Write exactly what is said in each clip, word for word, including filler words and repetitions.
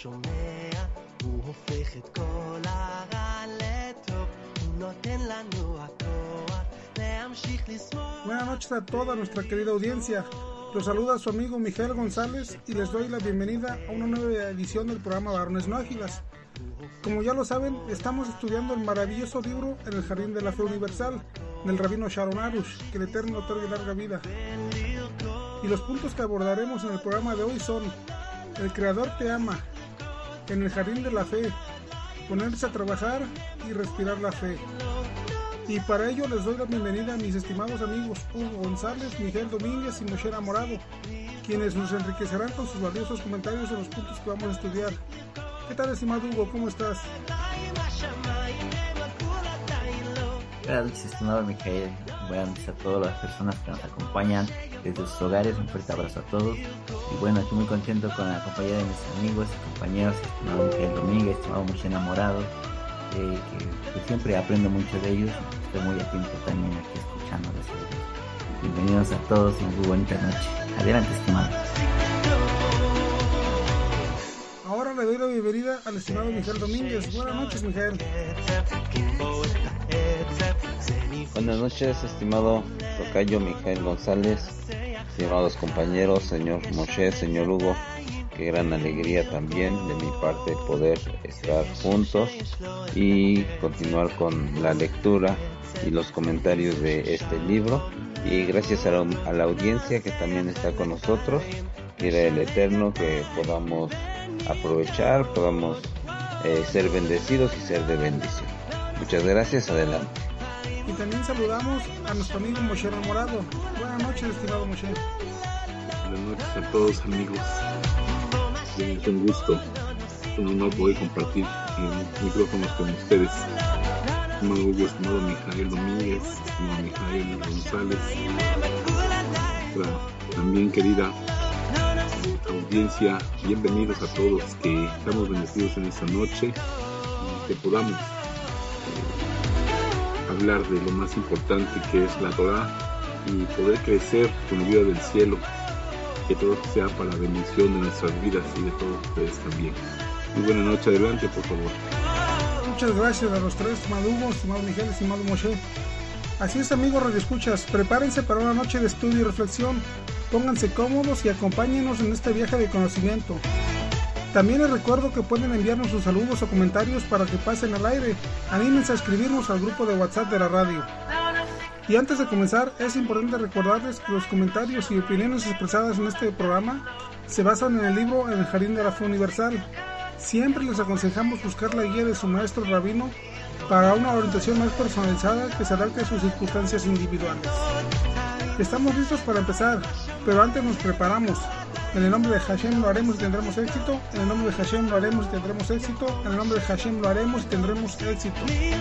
שומע, הוא הופך את כל הרע לטוב, הוא נותן לנו הכוח להמשיך לשמוח. Buenas noches a toda nuestra querida audiencia. Los saluda su amigo Miguel González y les doy la bienvenida a una nueva edición del programa Varones No Ágilas. Como ya lo saben, estamos estudiando el maravilloso libro En el Jardín de la Fe Universal, del rabino Sharon Arush, que el Eterno otorgue larga vida. Y los puntos que abordaremos en el programa de hoy son: el Creador te ama, En el Jardín de la Fe, ponerse a trabajar y respirar la fe. Y para ello les doy la bienvenida a mis estimados amigos Hugo González, Miguel Domínguez y Moshe Morado, quienes nos enriquecerán con sus valiosos comentarios de los puntos que vamos a estudiar. ¿Qué tal, estimado Hugo? ¿Cómo estás? Buenas noches, estimado Miguel. Buenas noches a todas las personas que nos acompañan desde sus hogares. Un fuerte abrazo a todos. Y bueno, estoy muy contento con la compañía de mis amigos y compañeros, estimado Miguel Domínguez, estimado Moshe Morado, eh, que, que siempre aprendo mucho de ellos. Estoy muy atento también aquí escuchándoles. Bienvenidos a todos y muy bonita noche. Adelante, estimado. Ahora le doy la bienvenida al estimado Miguel Domínguez. Buenas noches, Miguel. Buenas noches, estimado tocayo Miguel González, estimados compañeros, señor Moshe, señor Hugo. Qué gran alegría también de mi parte poder estar juntos y continuar con la lectura y los comentarios de este libro. Y gracias a la, a la audiencia que también está con nosotros. Quiera el Eterno que podamos aprovechar, podamos eh, ser bendecidos y ser de bendición. Muchas gracias, adelante. Y también saludamos a nuestro amigo Moshe Morado. Buenas noches, estimado Moshe. Buenas noches a todos, amigos. Es un gusto, un honor poder compartir en micrófonos con ustedes. Estimado Hugo, estimado Mijael Domínguez, estimado Mijael González, nuestra también querida audiencia, bienvenidos a todos, que estamos bendecidos en esta noche y que podamos eh, hablar de lo más importante que es la Torah y poder crecer con la vida del cielo, que todo sea para la bendición de nuestras vidas y de todos ustedes también. Muy buena noche, adelante por favor. Muchas gracias a los tres, estimado Hugo, estimado Miguel, estimado Moshe. Así es, amigos radioescuchas, prepárense para una noche de estudio y reflexión. Pónganse cómodos y acompáñenos en este viaje de conocimiento. También les recuerdo que pueden enviarnos sus saludos o comentarios para que pasen al aire. Anímense a escribirnos al grupo de WhatsApp de la radio. Y antes de comenzar, es importante recordarles que los comentarios y opiniones expresadas en este programa se basan en el libro En el Jardín de la Fe Universal. Siempre les aconsejamos buscar la guía de su maestro rabino para una orientación más personalizada que se adapte a sus circunstancias individuales. Estamos listos para empezar, pero antes nos preparamos. En el nombre de Hashem lo haremos y tendremos éxito. En el nombre de Hashem lo haremos y tendremos éxito. En el nombre de Hashem lo haremos y tendremos éxito.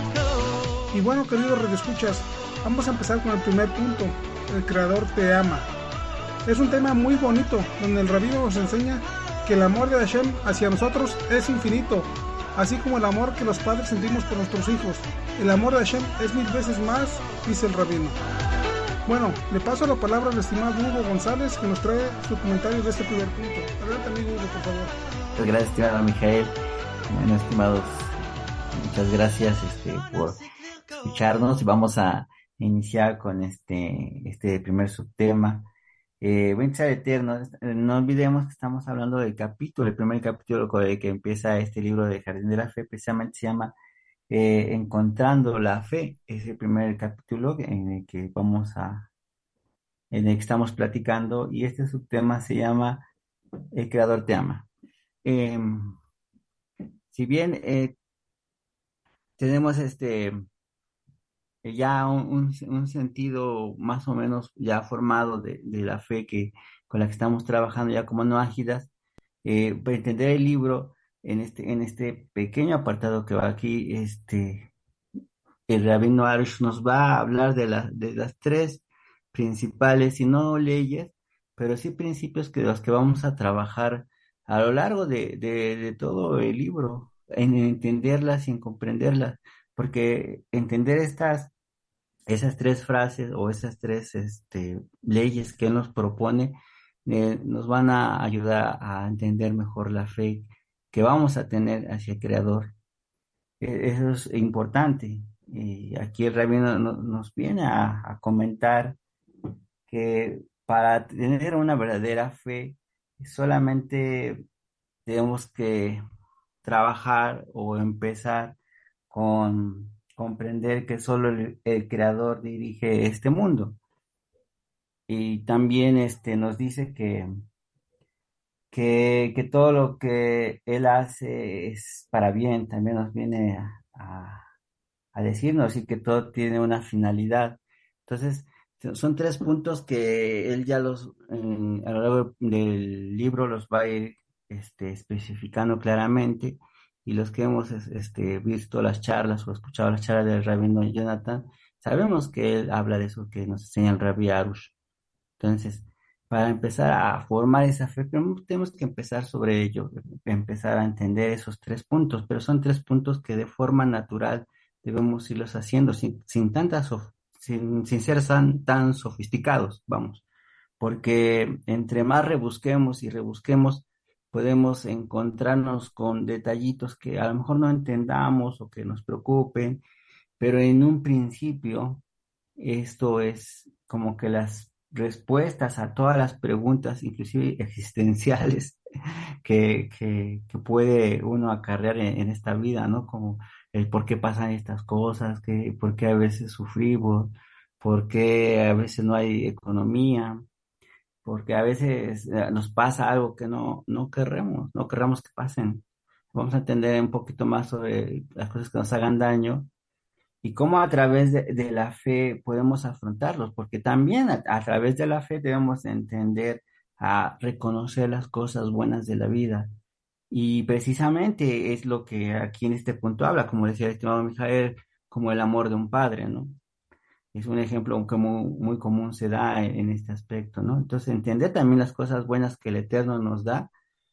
Y bueno, queridos radioescuchas, vamos a empezar con el primer punto. El Creador te ama. Es un tema muy bonito, donde el rabino nos enseña que el amor de Hashem hacia nosotros es infinito, así como el amor que los padres sentimos por nuestros hijos. El amor de Hashem es mil veces más, dice el rabino. Bueno, le paso la palabra al estimado Hugo González, que nos trae su comentario de este primer punto. Adelante, amigo Hugo, por favor. Muchas gracias, estimado Mijael. Bueno, estimados, muchas gracias este, por escucharnos. Vamos a iniciar con este, este primer subtema. Eh, Bendición Eterno. No olvidemos que estamos hablando del capítulo, el primer capítulo con el que empieza este libro de Jardín de la Fe, precisamente se llama eh, Encontrando la Fe. Es el primer capítulo en el que vamos a, en el que estamos platicando, y este subtema se llama El Creador te ama. Eh, si bien eh, tenemos este ya un, un, un sentido más o menos ya formado de, de la fe que con la que estamos trabajando ya como no ágidas, eh, para entender el libro en este, en este pequeño apartado que va aquí, este, el rabino Arush nos va a hablar de, la, de las tres principales, y no leyes, pero sí principios que de los que vamos a trabajar a lo largo de, de, de todo el libro, en entenderlas y en comprenderlas, porque entender estas esas tres frases o esas tres este, leyes que él nos propone eh, nos van a ayudar a entender mejor la fe que vamos a tener hacia el Creador. E- Eso es importante. Y aquí el rabino no- nos viene a, a comentar que para tener una verdadera fe solamente tenemos que trabajar o empezar con comprender que solo el, el Creador dirige este mundo. Y también este, nos dice que, que, que todo lo que Él hace es para bien, también nos viene a, a- a decirnos y que todo tiene una finalidad. Entonces, son tres puntos que él ya los, en- a lo largo del libro los va a ir este, especificando claramente y los que hemos es- este, visto las charlas o escuchado las charlas del rabino Jonathan, sabemos que él habla de eso que nos enseña el rabbi Arush. Entonces, para empezar a formar esa fe, primero tenemos que empezar sobre ello, empezar a entender esos tres puntos, pero son tres puntos que de forma natural debemos irlos haciendo sin, sin tantas, sof- sin, sin ser tan, tan sofisticados, vamos, porque entre más rebusquemos y rebusquemos, podemos encontrarnos con detallitos que a lo mejor no entendamos o que nos preocupen, pero en un principio esto es como que las respuestas a todas las preguntas, inclusive existenciales, que, que, que puede uno acarrear en, en esta vida, ¿no? Como el por qué pasan estas cosas, que, por qué a veces sufrimos, por qué a veces no hay economía, porque a veces eh, nos pasa algo que no, no queremos, no queremos que pasen. Vamos a entender un poquito más sobre las cosas que nos hagan daño y cómo a través de, de la fe podemos afrontarlos, porque también a, a través de la fe debemos entender a reconocer las cosas buenas de la vida. Y precisamente es lo que aquí en este punto habla, como decía el estimado Mijael, como el amor de un padre, ¿no? Es un ejemplo que muy, muy común se da en, en este aspecto, ¿no? Entonces, entender también las cosas buenas que el Eterno nos da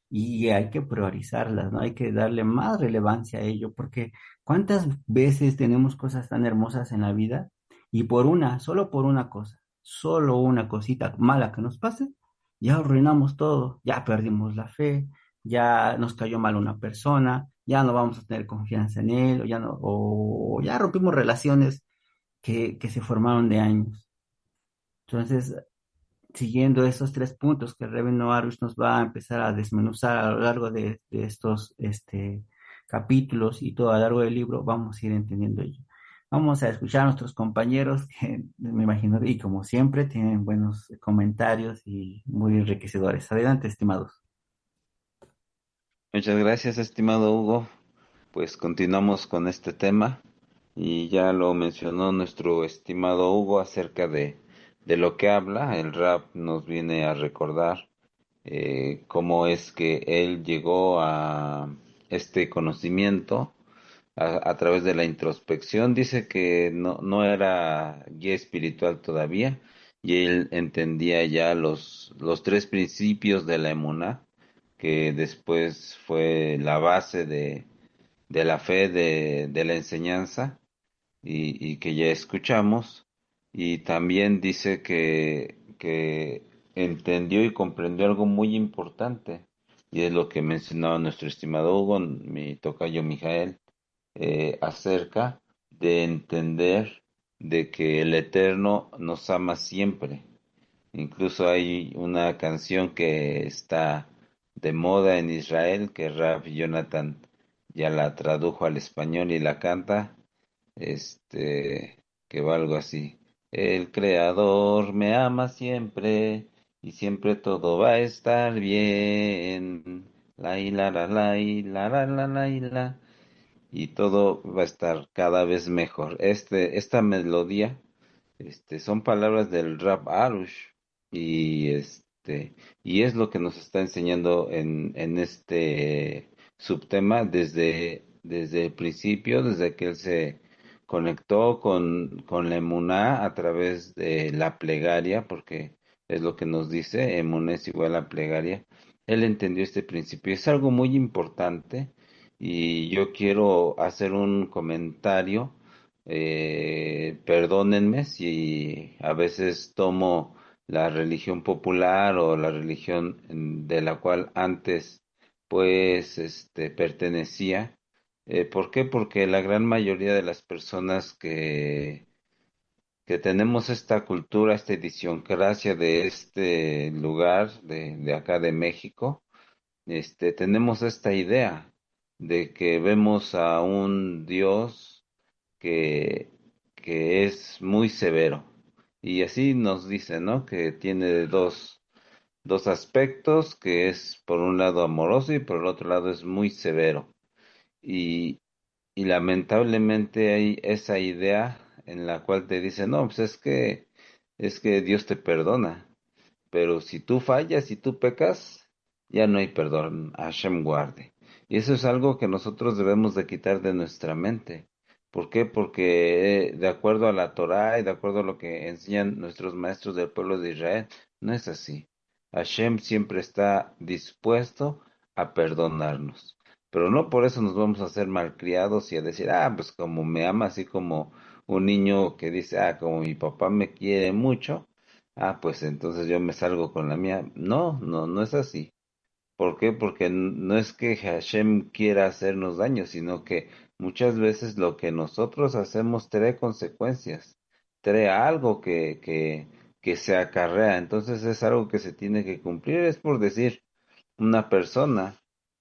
y hay que priorizarlas, ¿no? Hay que darle más relevancia a ello, porque ¿cuántas veces tenemos cosas tan hermosas en la vida y por una, solo por una cosa, solo una cosita mala que nos pase, ya arruinamos todo, ya perdimos la fe, ya nos cayó mal una persona, ya no vamos a tener confianza en él, o ya no, o ya rompimos relaciones que, que se formaron de años. Entonces, siguiendo esos tres puntos que el Rebbe Arush nos va a empezar a desmenuzar a lo largo de, de estos este, capítulos y todo a lo largo del libro, vamos a ir entendiendo ello. Vamos a escuchar a nuestros compañeros que me imagino, y como siempre, tienen buenos comentarios y muy enriquecedores. Adelante, estimados. Muchas gracias, estimado Hugo. Pues continuamos con este tema y ya lo mencionó nuestro estimado Hugo acerca de, de lo que habla. El rap nos viene a recordar eh, cómo es que él llegó a este conocimiento a, a través de la introspección. Dice que no, no era guía espiritual todavía y él entendía ya los, los tres principios de la emuná, que después fue la base de, de la fe, de, de la enseñanza y, y que ya escuchamos. Y también dice que, que entendió y comprendió algo muy importante, y es lo que mencionaba nuestro estimado Hugo, mi tocayo Mijael, eh, acerca de entender de que el Eterno nos ama siempre. Incluso hay una canción que está de moda en Israel, que Rav Jonathan ya la tradujo al español y la canta, este, que va algo así. El Creador me ama siempre y siempre todo va a estar bien. La y la la la y la la la la y la y todo va a estar cada vez mejor. Este, esta melodía, este, son palabras del Rab Arush y este, y es lo que nos está enseñando en, en este subtema desde, desde el principio, desde que él se conectó con, con la emuná a través de la plegaria, porque es lo que nos dice, emuná es igual a plegaria. Él entendió este principio. Es algo muy importante y yo quiero hacer un comentario. Eh, perdónenme si a veces tomo la religión popular o la religión en- de la cual antes pues este pertenecía. Eh, ¿por qué? Porque la gran mayoría de las personas que, que tenemos esta cultura, esta idiosincrasia de este lugar, de, de acá de México, este, tenemos esta idea de que vemos a un Dios que, que es muy severo. Y así nos dice, ¿no? Que tiene dos, dos aspectos, que es por un lado amoroso y por el otro lado es muy severo. Y, y lamentablemente hay esa idea en la cual te dice, no, pues es que, es que Dios te perdona. Pero si tú fallas, si tú pecas, ya no hay perdón. Hashem guarde. Y eso es algo que nosotros debemos de quitar de nuestra mente. ¿Por qué? Porque eh, de acuerdo a la Torá y de acuerdo a lo que enseñan nuestros maestros del pueblo de Israel, no es así. Hashem siempre está dispuesto a perdonarnos. Pero no por eso nos vamos a hacer malcriados y a decir, ah, pues como me ama, así como un niño que dice, ah, como mi papá me quiere mucho, ah, pues entonces yo me salgo con la mía. No, no, no es así. ¿Por qué? Porque n- no es que Hashem quiera hacernos daño, sino que muchas veces lo que nosotros hacemos trae consecuencias, trae algo que, que, que se acarrea. Entonces es algo que se tiene que cumplir. Es por decir, una persona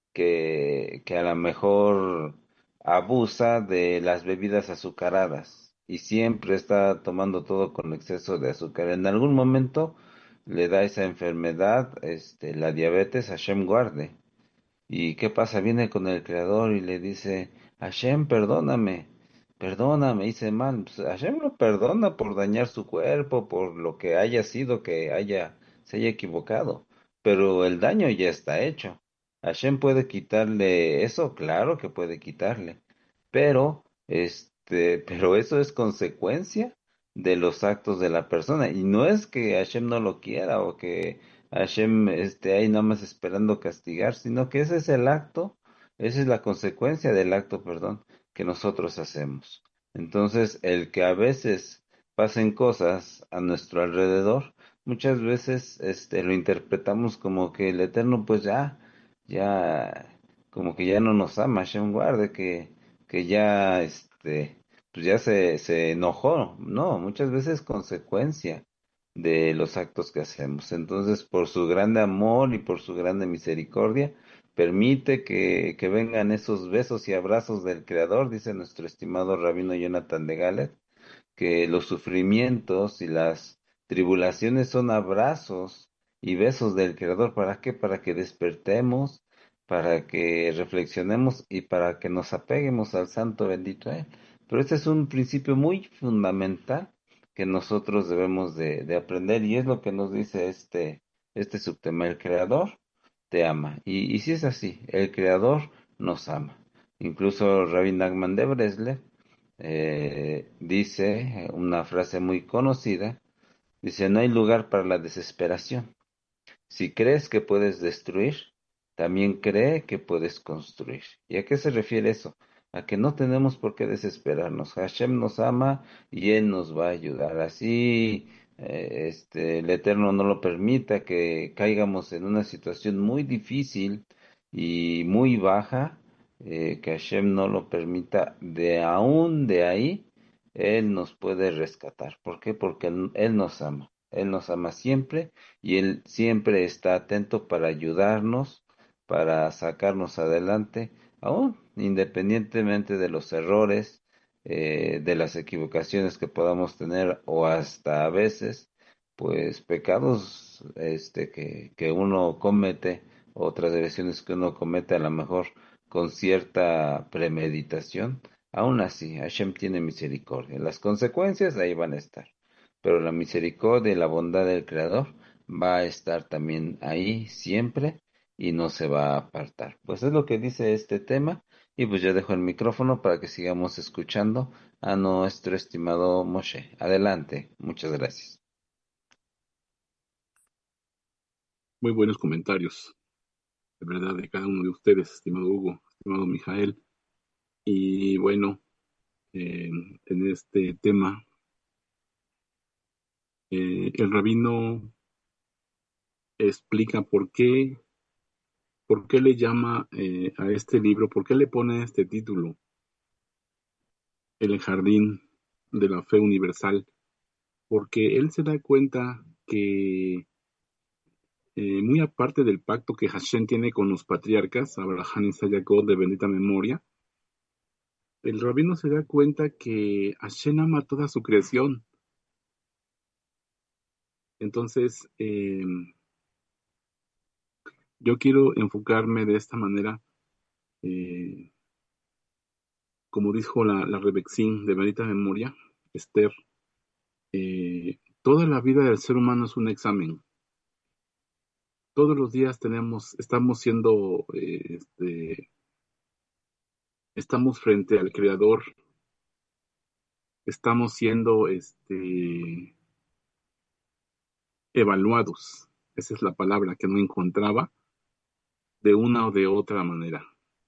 que, que a lo mejor abusa de las bebidas azucaradas y siempre está tomando todo con exceso de azúcar. En algún momento le da esa enfermedad, este, la diabetes, Hashem guarde. ¿Y qué pasa? Viene con el creador y le dice, Hashem, perdóname, perdóname, hice mal. Pues Hashem lo perdona por dañar su cuerpo, por lo que haya sido que haya, se haya equivocado. Pero el daño ya está hecho. Hashem puede quitarle eso, claro que puede quitarle. Pero, este, pero eso es consecuencia de los actos de la persona. Y no es que Hashem no lo quiera o que Hashem esté ahí nada más esperando castigar, sino que ese es el acto, esa es la consecuencia del acto, perdón, que nosotros hacemos. Entonces, el que a veces pasen cosas a nuestro alrededor, muchas veces este lo interpretamos como que el Eterno pues ya, ya, como que ya no nos ama, Hashem guarde, que, que ya este, pues ya se, se enojó. No, muchas veces consecuencia de los actos que hacemos. Entonces, por su grande amor y por su grande misericordia, permite que, que vengan esos besos y abrazos del Creador, dice nuestro estimado rabino Jonathan de Galet, que los sufrimientos y las tribulaciones son abrazos y besos del Creador. ¿Para qué? Para que despertemos, para que reflexionemos y para que nos apeguemos al Santo bendito Él. Pero este es un principio muy fundamental que nosotros debemos de, de aprender y es lo que nos dice este, este subtema. El Creador te ama. Y, y si es así, el Creador nos ama. Incluso Rabbi Nachman de Breslev eh, dice una frase muy conocida, dice, no hay lugar para la desesperación. Si crees que puedes destruir, también cree que puedes construir. ¿Y a qué se refiere eso? A que no tenemos por qué desesperarnos. Hashem nos ama y Él nos va a ayudar. Así, eh, este, el Eterno no lo permita que caigamos en una situación muy difícil y muy baja, eh, que Hashem no lo permita, de aún de ahí, Él nos puede rescatar. ¿Por qué? Porque Él Él nos ama. Él nos ama siempre y Él siempre está atento para ayudarnos, para sacarnos adelante, aún independientemente de los errores, eh, de las equivocaciones que podamos tener o hasta a veces, pues pecados este, que, que uno comete, o transgresiones que uno comete a lo mejor con cierta premeditación, aún así Hashem tiene misericordia. Las consecuencias ahí van a estar, pero la misericordia y la bondad del Creador va a estar también ahí siempre y no se va a apartar. Pues es lo que dice este tema y pues yo dejo el micrófono para que sigamos escuchando a nuestro estimado Moshe. Adelante, muchas gracias. Muy buenos comentarios, de verdad, de cada uno de ustedes, estimado Hugo, estimado Mijael. Y bueno, eh, en este tema, eh, el rabino explica por qué, ¿por qué le llama eh, a este libro, por qué le pone este título? El jardín de la fe universal. Porque él se da cuenta que eh, muy aparte del pacto que Hashem tiene con los patriarcas, Abraham, Isaac y Jacob de bendita memoria, el rabino se da cuenta que Hashem ama toda su creación. Entonces, eh, yo quiero enfocarme de esta manera, eh, como dijo la, la Rebexín de bendita memoria, Esther, eh, toda la vida del ser humano es un examen. Todos los días tenemos, estamos siendo, eh, este, estamos frente al Creador, estamos siendo, este, evaluados. Esa es la palabra que no encontraba, de una o de otra manera.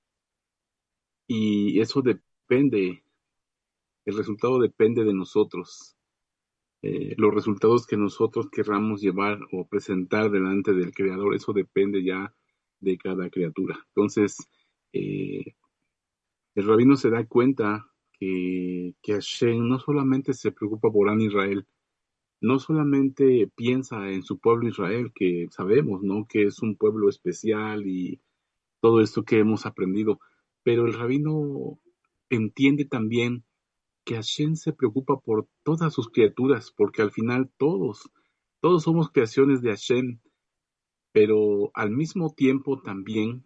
Y eso depende, el resultado depende de nosotros. Eh, los resultados que nosotros querramos llevar o presentar delante del Creador, eso depende ya de cada criatura. Entonces, eh, el rabino se da cuenta que, que Hashem no solamente se preocupa por Am Israel, no solamente piensa en su pueblo Israel, que sabemos, ¿no?, que es un pueblo especial y todo esto que hemos aprendido, pero el rabino entiende también que Hashem se preocupa por todas sus criaturas, porque al final todos, todos somos creaciones de Hashem, pero al mismo tiempo también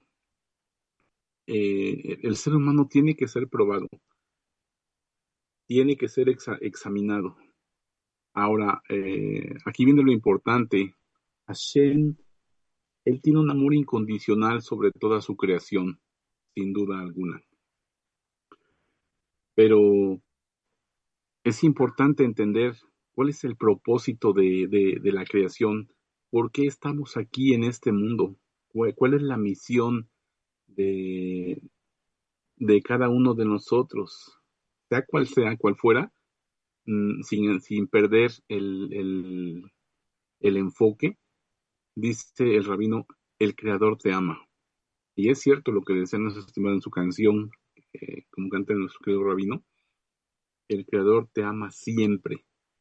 eh, el ser humano tiene que ser probado, tiene que ser exa- examinado. Ahora, eh, aquí viene lo importante. Hashem, él tiene un amor incondicional sobre toda su creación, sin duda alguna. Pero es importante entender cuál es el propósito de, de, de la creación, por qué estamos aquí en este mundo, cuál, cuál es la misión de, de cada uno de nosotros, sea cual sea, cual fuera, mm, sin, sin perder el, el, el enfoque. Dice el rabino, el creador te ama. Y es cierto lo que decía nuestro estimado en su canción, eh, como canta nuestro querido rabino, el creador te ama siempre.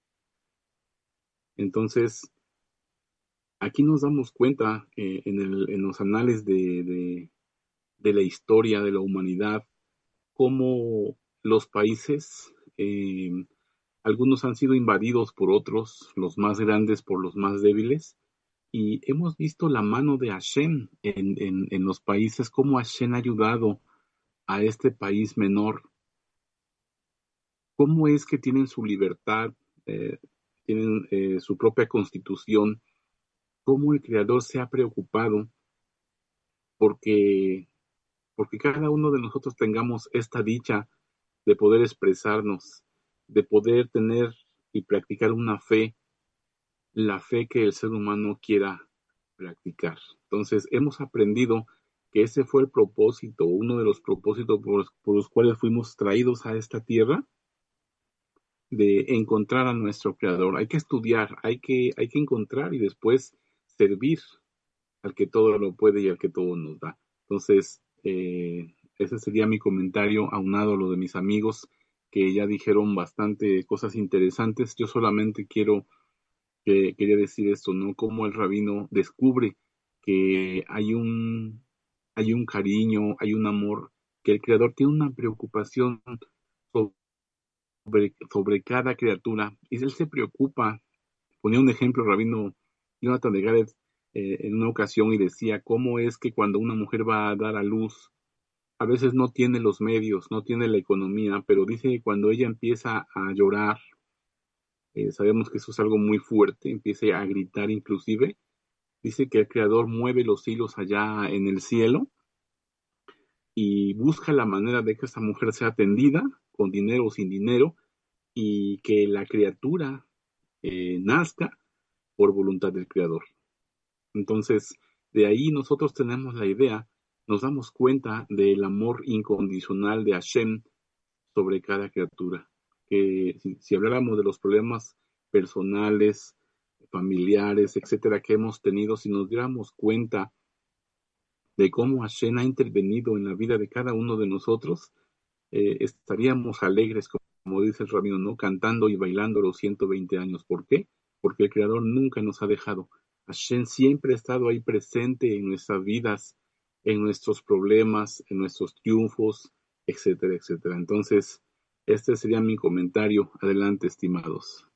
Entonces, aquí nos damos cuenta eh, en, el, en los anales de, de, de la historia de la humanidad, cómo los países, eh, algunos han sido invadidos por otros, los más grandes por los más débiles, y hemos visto la mano de Hashem en, en, en los países, cómo Hashem ha ayudado a este país menor, cómo es que tienen su libertad, eh, tienen eh, su propia constitución, cómo el Creador se ha preocupado porque, porque cada uno de nosotros tengamos esta dicha de poder expresarnos, de poder tener y practicar una fe, la fe que el ser humano quiera practicar. Entonces, hemos aprendido que ese fue el propósito, uno de los propósitos por los, por los cuales fuimos traídos a esta tierra, de encontrar a nuestro Creador. Hay que estudiar, hay que, hay que encontrar y después servir al que todo lo puede y al que todo nos da. Entonces, eh, ese sería mi comentario aunado a lo de mis amigos que ya dijeron bastante cosas interesantes. Yo solamente quiero, eh, quería decir esto, ¿no? Cómo el rabino descubre que hay un, hay un cariño, hay un amor, que el Creador tiene una preocupación sobre, sobre cada criatura, y él se preocupa. Ponía un ejemplo el rabino Jonathan de Gareth eh, en una ocasión y decía cómo es que cuando una mujer va a dar a luz, a veces no tiene los medios, no tiene la economía, pero dice que cuando ella empieza a llorar, eh, sabemos que eso es algo muy fuerte, empieza a gritar inclusive, dice que el Creador mueve los hilos allá en el cielo y busca la manera de que esa mujer sea atendida, con dinero o sin dinero, y que la criatura eh, nazca por voluntad del Creador. Entonces, de ahí nosotros tenemos la idea, nos damos cuenta del amor incondicional de Hashem sobre cada criatura. Que si, si habláramos de los problemas personales, familiares, etcétera, que hemos tenido, si nos diéramos cuenta de cómo Hashem ha intervenido en la vida de cada uno de nosotros, eh, estaríamos alegres, como, como dice el rabino, ¿no? Cantando y bailando los ciento veinte años. ¿Por qué? Porque el Creador nunca nos ha dejado. Hashem siempre ha estado ahí presente en nuestras vidas, en nuestros problemas, en nuestros triunfos, etcétera, etcétera. Entonces, este sería mi comentario. Adelante, estimados.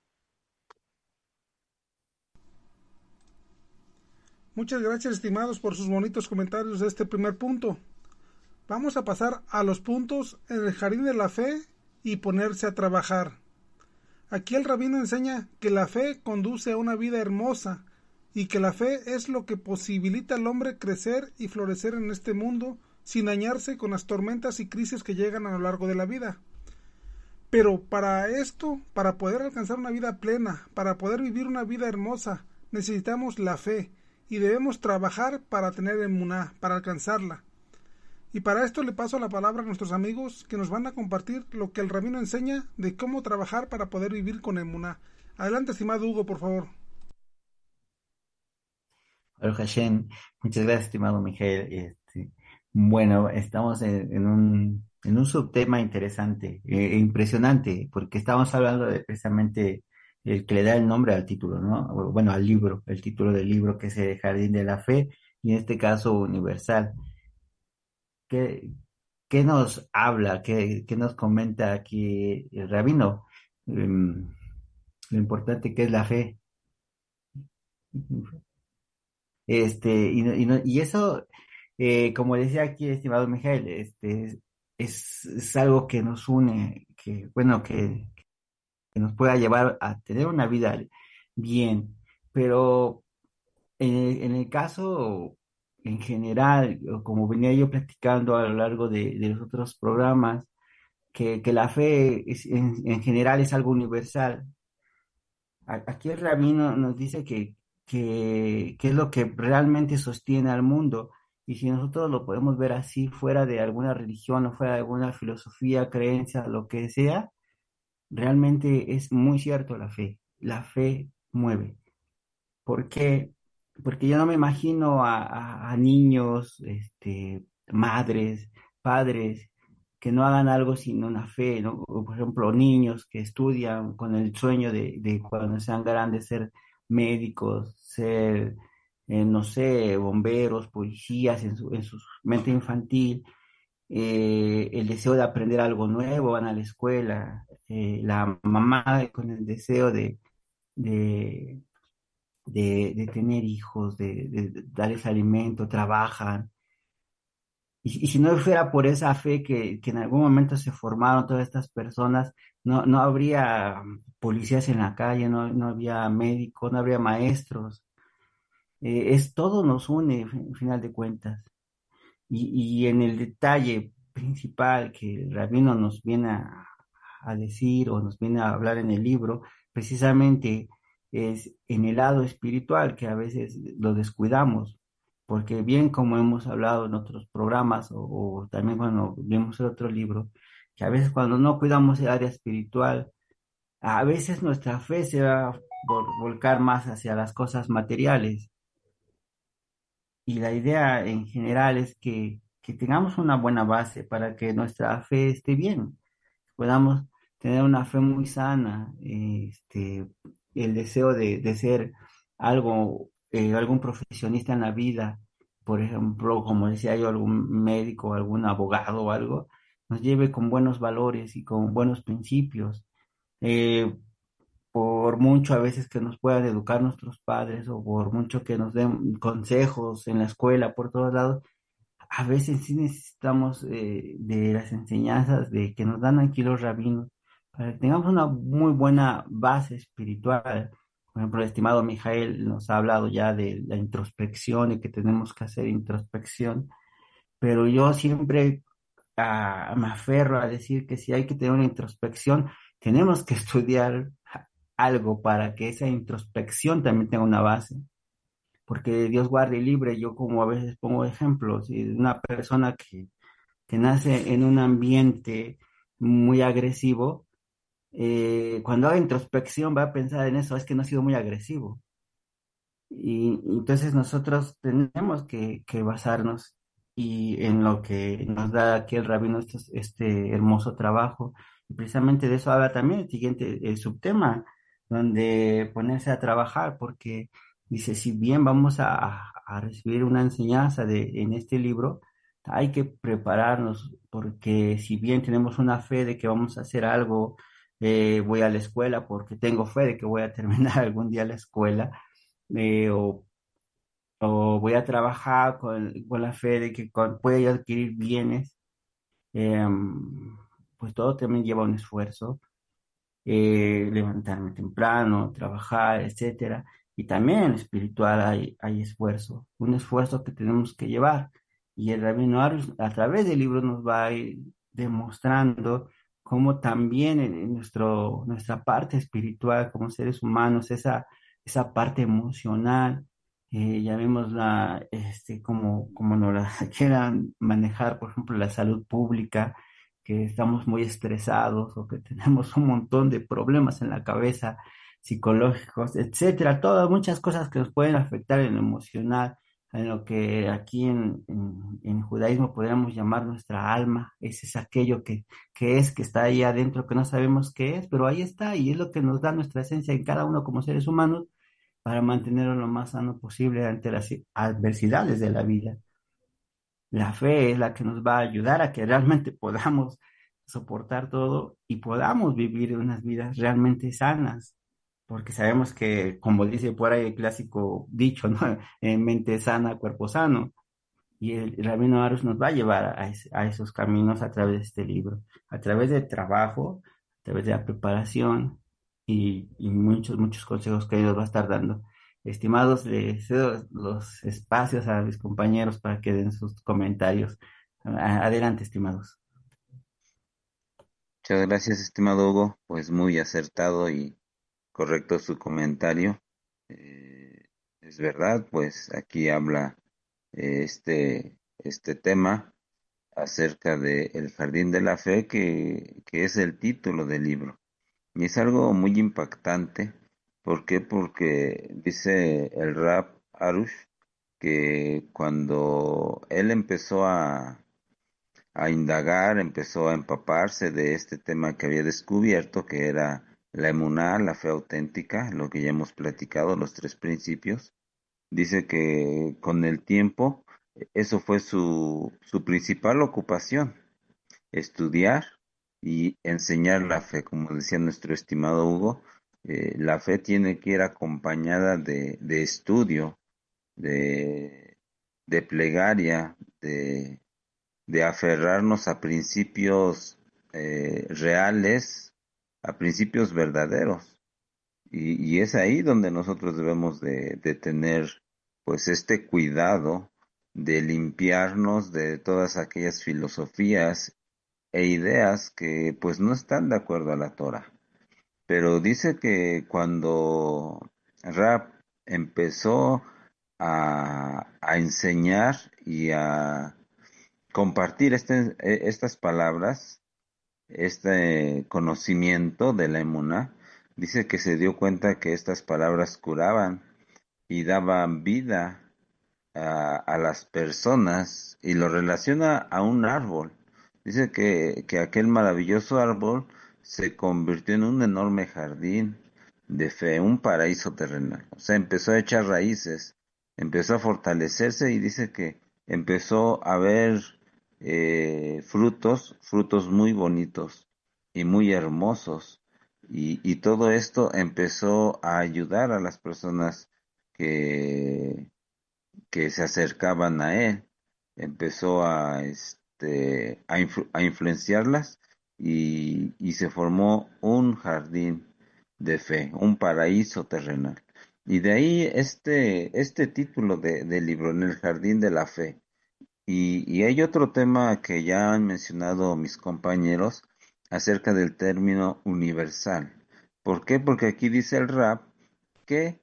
Muchas gracias, estimados, por sus bonitos comentarios de este primer punto. Vamos a pasar a los puntos en el jardín de la fe y ponerse a trabajar. Aquí el rabino enseña que la fe conduce a una vida hermosa y que la fe es lo que posibilita al hombre crecer y florecer en este mundo sin dañarse con las tormentas y crisis que llegan a lo largo de la vida. Pero para esto, para poder alcanzar una vida plena, para poder vivir una vida hermosa, necesitamos la fe y debemos trabajar para tener emuná, para alcanzarla. Y para esto le paso la palabra a nuestros amigos que nos van a compartir lo que el rabino enseña de cómo trabajar para poder vivir con emuná. Adelante, estimado Hugo, por favor. Baruch Hashem, muchas gracias, estimado Miguel. Este, bueno, estamos en, en un en un subtema interesante e eh, impresionante, porque estamos hablando de precisamente el que le da el nombre al título, ¿no? Bueno, al libro, el título del libro, que es el Jardín de la Fe, y en este caso universal. ¿Qué, qué nos habla, qué, qué nos comenta aquí el rabino? Um, lo importante que es la fe. Este, y, y, no, y eso, eh, como decía aquí el estimado Miguel, este, es, es algo que nos une, que, bueno, que, que nos pueda llevar a tener una vida bien, pero en el, en el caso en general, como venía yo platicando a lo largo de, de los otros programas, que, que la fe es, en, en general es algo universal. Aquí el rabino nos dice que, que, que es lo que realmente sostiene al mundo, y si nosotros lo podemos ver así, fuera de alguna religión o fuera de alguna filosofía, creencia, lo que sea, realmente es muy cierto la fe. La fe mueve. ¿Por qué? Porque yo no me imagino a, a, a niños, este, madres, padres, que no hagan algo sin una fe, ¿no? O, por ejemplo, niños que estudian con el sueño de, de cuando sean grandes ser médicos, ser, eh, no sé, bomberos, policías en su, en su mente infantil, eh, el deseo de aprender algo nuevo, van a la escuela, eh, la mamá con el deseo de, de, de, de tener hijos, de, de darles alimento, trabajan. Y, y si no fuera por esa fe que, que en algún momento se formaron todas estas personas, no, no habría policías en la calle, no, no había médicos, no habría maestros. Eh, es todo nos une, en final de cuentas. Y, y en el detalle principal que el rabino nos viene a, a decir o nos viene a hablar en el libro, precisamente es en el lado espiritual, que a veces lo descuidamos, porque bien como hemos hablado en otros programas o, o también cuando vimos el otro libro, que a veces cuando no cuidamos el área espiritual, a veces nuestra fe se va a vol- volcar más hacia las cosas materiales. Y la idea en general es que, que tengamos una buena base para que nuestra fe esté bien, podamos tener una fe muy sana, este, el deseo de, de ser algo, eh, algún profesionista en la vida, por ejemplo, como decía yo, algún médico, algún abogado o algo, nos lleve con buenos valores y con buenos principios. Eh, por mucho a veces que nos puedan educar nuestros padres o por mucho que nos den consejos en la escuela, por todos lados, a veces sí necesitamos eh, de las enseñanzas de que nos dan aquí los rabinos para que tengamos una muy buena base espiritual. Por ejemplo, el estimado Mijael nos ha hablado ya de la introspección y que tenemos que hacer introspección, pero yo siempre ah, me aferro a decir que si hay que tener una introspección, tenemos que estudiar algo para que esa introspección también tenga una base. Porque Dios guarde y libre, yo como a veces pongo ejemplos, y una persona que, que nace en un ambiente muy agresivo, eh, cuando haga introspección va a pensar en eso, es que no ha sido muy agresivo. Y, y entonces nosotros tenemos que, que basarnos y en lo que nos da aquí el rabino este, este hermoso trabajo. Y precisamente de eso habla también el siguiente el subtema, donde ponerse a trabajar, porque dice, si bien vamos a, a- a recibir una enseñanza de, en este libro, hay que prepararnos, porque si bien tenemos una fe de que vamos a hacer algo, eh, voy a la escuela porque tengo fe de que voy a terminar algún día la escuela, eh, o o voy a trabajar con, con la fe de que con- pueda yo adquirir bienes, em, pues todo también lleva un esfuerzo, eh, levantarme temprano, trabajar, etcétera. Y también en lo espiritual hay, hay esfuerzo, un esfuerzo que tenemos que llevar. Y el Rabino Arush a través del libro nos va a ir demostrando cómo también en, en nuestro, nuestra parte espiritual como seres humanos, esa, esa parte emocional, eh, llamémosla este, como, como nos la quieran manejar, por ejemplo, la salud pública, que estamos muy estresados o que tenemos un montón de problemas en la cabeza, psicológicos, etcétera, todas muchas cosas que nos pueden afectar en lo emocional, en lo que aquí en, en, en judaísmo podríamos llamar nuestra alma. Ese es aquello que, que es, que está ahí adentro, que no sabemos qué es, pero ahí está y es lo que nos da nuestra esencia en cada uno como seres humanos para mantenerlo lo más sano posible ante las adversidades de la vida. La fe es la que nos va a ayudar a que realmente podamos soportar todo y podamos vivir unas vidas realmente sanas, porque sabemos que, como dice por ahí el clásico dicho, ¿no? En mente sana, cuerpo sano. Y el Rabino Arush nos va a llevar a, es- a esos caminos a través de este libro, a través del trabajo, a través de la preparación y, y muchos, muchos consejos que él nos va a estar dando. Estimados, les cedo los espacios a mis compañeros para que den sus comentarios. A- Adelante, estimados. Muchas gracias, estimado Hugo. Pues muy acertado y correcto su comentario. Eh, es verdad, pues aquí habla eh, este, este tema acerca de el jardín de la fe, que, que es el título del libro. Y es algo muy impactante. ¿Por qué? Porque dice el Rab Arush que cuando él empezó a, a indagar, empezó a empaparse de este tema que había descubierto, que era la emuná, la fe auténtica, lo que ya hemos platicado, los tres principios. Dice que con el tiempo eso fue su, su principal ocupación, estudiar y enseñar la fe. Como decía nuestro estimado Hugo, eh, la fe tiene que ir acompañada de, de estudio, de, de plegaria, de, de aferrarnos a principios eh, reales, a principios verdaderos. Y, y es ahí donde nosotros debemos de, de tener pues este cuidado de limpiarnos de todas aquellas filosofías e ideas que pues no están de acuerdo a la Torah. Pero dice que cuando Rab empezó a, a enseñar y a compartir este, e- estas palabras, este conocimiento de la emuná, dice que se dio cuenta que estas palabras curaban y daban vida a, a las personas y lo relaciona a un árbol. Dice que, que aquel maravilloso árbol se convirtió en un enorme jardín de fe, un paraíso terrenal. O sea, empezó a echar raíces, empezó a fortalecerse y dice que empezó a ver eh, frutos, frutos muy bonitos y muy hermosos. Y, y todo esto empezó a ayudar a las personas que que se acercaban a él, empezó a, este, a, influ- a influenciarlas y, y se formó un jardín de fe, un paraíso terrenal. Y de ahí este, este título de, del libro, En el jardín de la fe. Y, y hay otro tema que ya han mencionado mis compañeros acerca del término universal. ¿Por qué? Porque aquí dice el rap que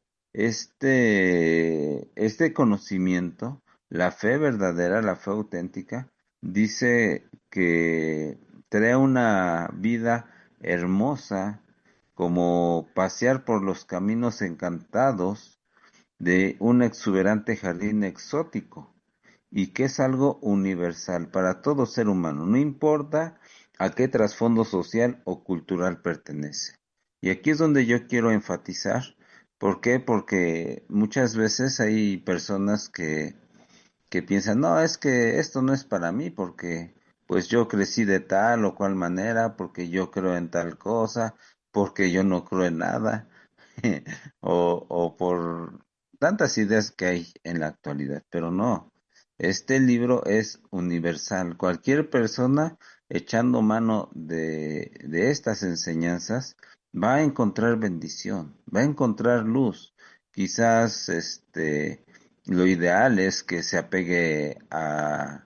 este, este conocimiento, la fe verdadera, la fe auténtica, dice que trae una vida hermosa, como pasear por los caminos encantados de un exuberante jardín exótico. y que es algo universal para todo ser humano, no importa a qué trasfondo social o cultural pertenece. Y aquí es donde yo quiero enfatizar. ¿Por qué? Porque muchas veces hay personas que, que piensan, no, es que esto no es para mí porque pues yo crecí de tal o cual manera, porque yo creo en tal cosa, porque yo no creo en nada, o, o por tantas ideas que hay en la actualidad, pero no, este libro es universal. Cualquier persona echando mano de, de estas enseñanzas va a encontrar bendición, va a encontrar luz. Quizás este lo ideal es que se apegue a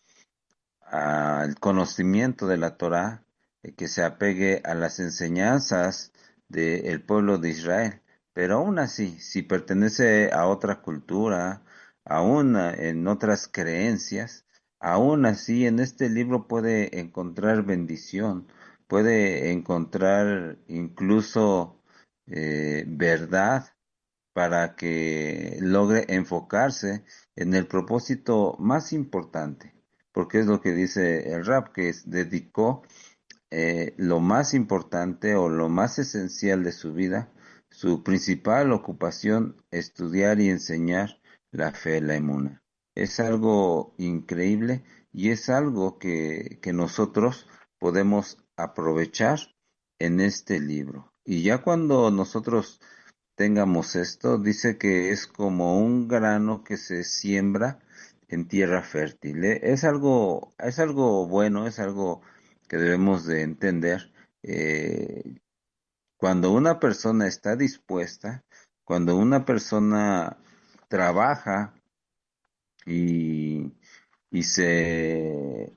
al conocimiento de la Torá, eh, que se apegue a las enseñanzas del pueblo de Israel. Pero aún así, si pertenece a otra cultura, aún eh, en otras creencias, aún así en este libro puede encontrar bendición, puede encontrar incluso eh, verdad para que logre enfocarse en el propósito más importante, porque es lo que dice el rap, que es, dedicó eh, lo más importante o lo más esencial de su vida, su principal ocupación, estudiar y enseñar la fe, la emuna. Es algo increíble y es algo que, que nosotros podemos aprovechar en este libro. Y ya cuando nosotros tengamos esto, dice que es como un grano que se siembra en tierra fértil. ¿Eh? Es algo, es algo bueno, es algo que debemos de entender. Eh, cuando una persona está dispuesta, cuando una persona trabaja y, y se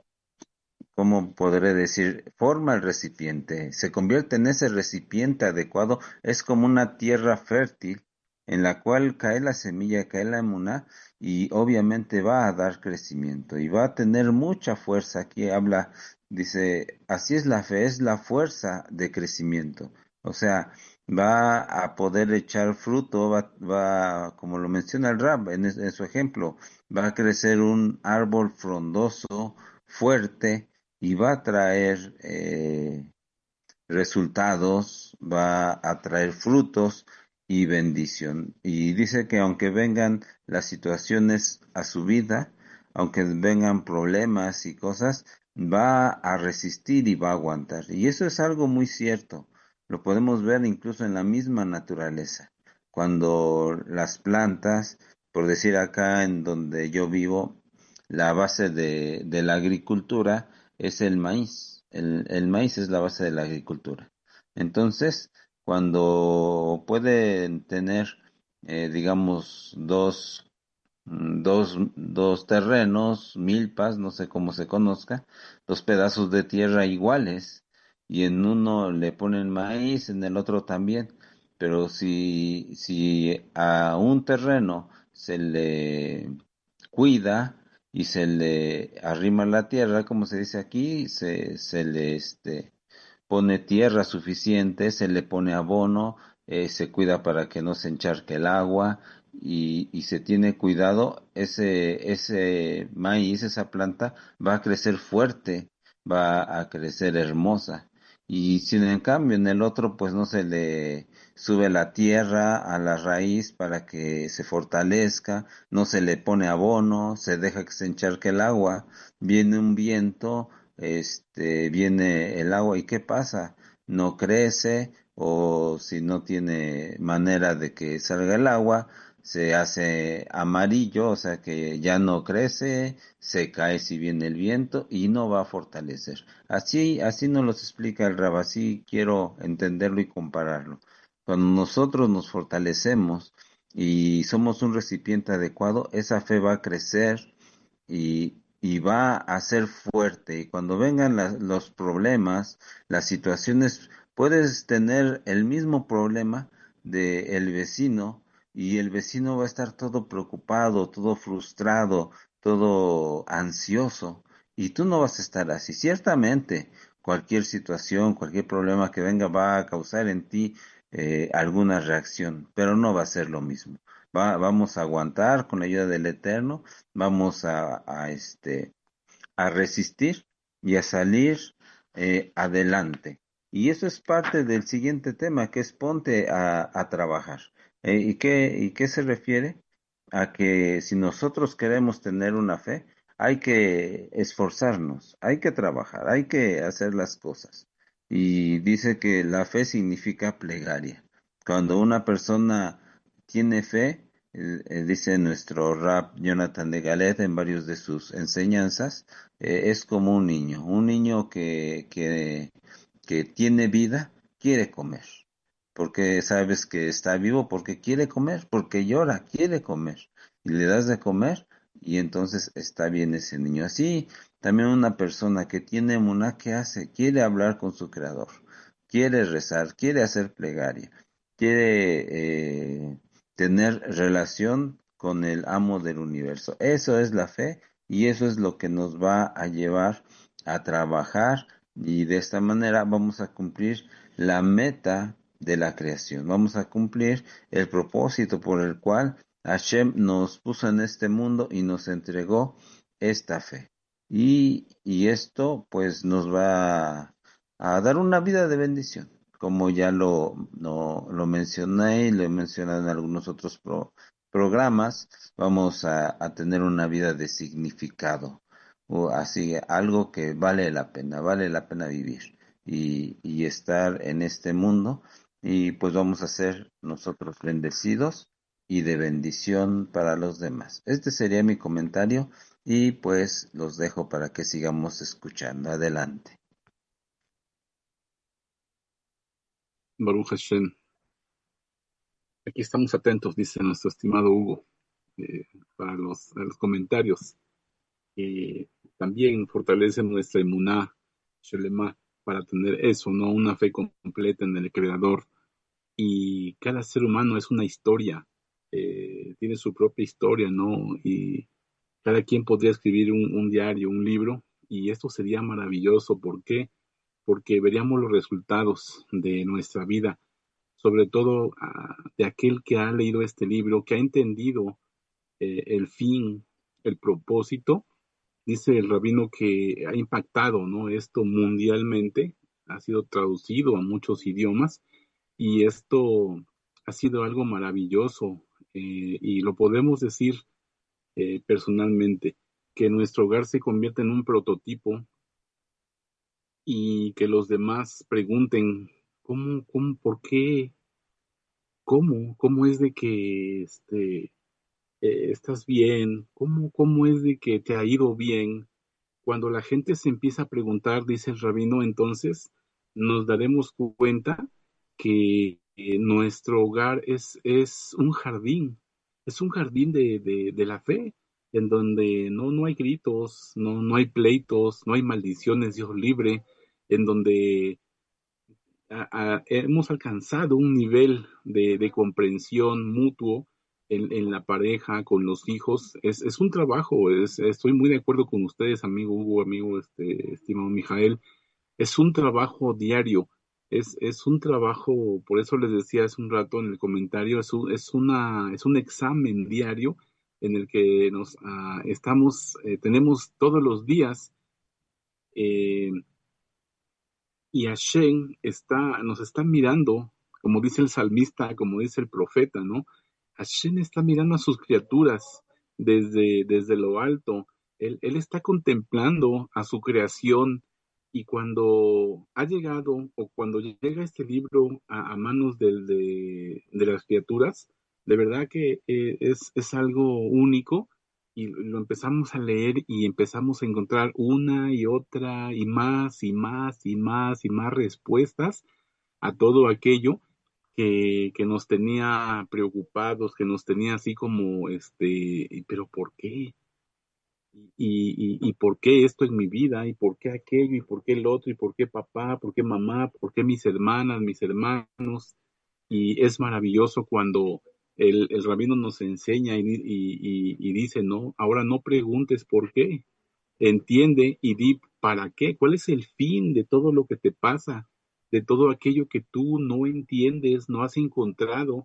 ¿cómo podré decir? Forma el recipiente, se convierte en ese recipiente adecuado, es como una tierra fértil en la cual cae la semilla, cae la emuná y obviamente va a dar crecimiento y va a tener mucha fuerza. Aquí habla, dice, así es la fe, es la fuerza de crecimiento. O sea, va a poder echar fruto, va, va como lo menciona el Rab en, en su ejemplo, va a crecer un árbol frondoso, fuerte, y va a traer eh, resultados, va a traer frutos y bendición. Y dice que aunque vengan las situaciones a su vida, aunque vengan problemas y cosas, va a resistir y va a aguantar. Y eso es algo muy cierto. Lo podemos ver incluso en la misma naturaleza. Cuando las plantas, por decir acá en donde yo vivo, la base de, de la agricultura es el maíz. El, el maíz es la base de la agricultura. Entonces, cuando pueden tener, eh, digamos, dos, mm, dos, dos terrenos, milpas, no sé cómo se conozca, dos pedazos de tierra iguales, y en uno le ponen maíz, en el otro también. Pero si, si a un terreno se le cuida, y se le arrima la tierra, como se dice aquí, se, se le este, pone tierra suficiente, se le pone abono, eh, se cuida para que no se encharque el agua y, y se tiene cuidado, ese, ese maíz, esa planta va a crecer fuerte, va a crecer hermosa. Y si en cambio en el otro pues no se le sube la tierra a la raíz para que se fortalezca, no se le pone abono, se deja que se encharque el agua, viene un viento, este, viene el agua y ¿qué pasa? No crece o si no tiene manera de que salga el agua, se hace amarillo, o sea que ya no crece, se cae si viene el viento y no va a fortalecer. Así, así nos lo explica el Rab, así quiero entenderlo y compararlo. Cuando nosotros nos fortalecemos y somos un recipiente adecuado, esa fe va a crecer y, y va a ser fuerte. Y cuando vengan la- los problemas, las situaciones, puedes tener el mismo problema de el vecino y el vecino va a estar todo preocupado, todo frustrado, todo ansioso. Y tú no vas a estar así. Ciertamente, cualquier situación, cualquier problema que venga va a causar en ti eh, alguna reacción, pero no va a ser lo mismo. Va, vamos a aguantar con la ayuda del Eterno, vamos a, a este, a resistir y a salir eh, adelante. Y eso es parte del siguiente tema, que es ponte a, a trabajar. Eh, ¿y qué, y qué se refiere? A que si nosotros queremos tener una fe, hay que esforzarnos, hay que trabajar, hay que hacer las cosas. Y dice que la fe significa plegaria. Cuando una persona tiene fe, eh, eh, dice nuestro rap Jonathan de Galet en varios de sus enseñanzas, eh, es como un niño, un niño que, que, que tiene vida, quiere comer, porque sabes que está vivo, porque quiere comer, porque llora, quiere comer, y le das de comer, y entonces está bien ese niño. Así, también una persona que tiene emuná, ¿qué hace? Quiere hablar con su creador, quiere rezar, quiere hacer plegaria, quiere eh, tener relación con el amo del universo. Eso es la fe y eso es lo que nos va a llevar a trabajar y de esta manera vamos a cumplir la meta de la creación. Vamos a cumplir el propósito por el cual Hashem nos puso en este mundo y nos entregó esta fe. Y, y esto pues nos va a, a dar una vida de bendición, como ya lo, lo, lo mencioné y lo he mencionado en algunos otros pro, programas, vamos a, a tener una vida de significado, o así, algo que vale la pena, vale la pena vivir y, y estar en este mundo y pues vamos a ser nosotros bendecidos y de bendición para los demás. Este sería mi comentario y pues los dejo para que sigamos escuchando. Adelante. Baruch Hashem. Aquí estamos atentos, dice nuestro estimado Hugo, eh, para los, los comentarios. Eh, también fortalece nuestra emuná, Shelema, para tener eso, ¿no? Una fe completa en el Creador. Y cada ser humano es una historia, eh, tiene su propia historia, ¿no? Y cada quien podría escribir un, un diario, un libro, y esto sería maravilloso. ¿Por qué? Porque veríamos los resultados de nuestra vida, sobre todo uh, de aquel que ha leído este libro, que ha entendido eh, el fin, el propósito. Dice el rabino que ha impactado, ¿no? Esto mundialmente, ha sido traducido a muchos idiomas y esto ha sido algo maravilloso eh, y lo podemos decir eh, personalmente, que nuestro hogar se convierte en un prototipo y que los demás pregunten, ¿cómo, cómo, por qué, cómo, cómo es de que este, eh, estás bien? ¿Cómo, cómo es de que te ha ido bien? Cuando la gente se empieza a preguntar, dice el rabino, entonces nos daremos cuenta que eh, nuestro hogar es, es un jardín, es un jardín de, de, de la fe, en donde no, no hay gritos, no, no hay pleitos, no hay maldiciones, Dios libre, en donde a- a- hemos alcanzado un nivel de, de comprensión mutuo en, en la pareja, con los hijos. Es, es un trabajo, es, estoy muy de acuerdo con ustedes, amigo Hugo, amigo este, estimado Mijael. Es un trabajo diario, es, es un trabajo, por eso les decía hace un rato en el comentario, es un, es una, es un examen diario en el que nos ah, estamos, eh, tenemos todos los días eh, y Hashem está, nos está mirando, como dice el salmista, como dice el profeta, ¿no? Hashem está mirando a sus criaturas desde, desde lo alto. Él, él está contemplando a su creación y cuando ha llegado o cuando llega este libro a, a manos del, de, de las criaturas, de verdad que eh, es, es algo único y lo empezamos a leer y empezamos a encontrar una y otra y más y más y más y más respuestas a todo aquello que, que nos tenía preocupados, que nos tenía así como, este, pero ¿por qué? Y, y, y por qué esto en mi vida, y por qué aquello, y por qué el otro, y por qué papá, por qué mamá, por qué mis hermanas, mis hermanos. Y es maravilloso cuando el, el rabino nos enseña y, y, y, y dice, no, ahora no preguntes por qué, entiende y di para qué, cuál es el fin de todo lo que te pasa, de todo aquello que tú no entiendes, no has encontrado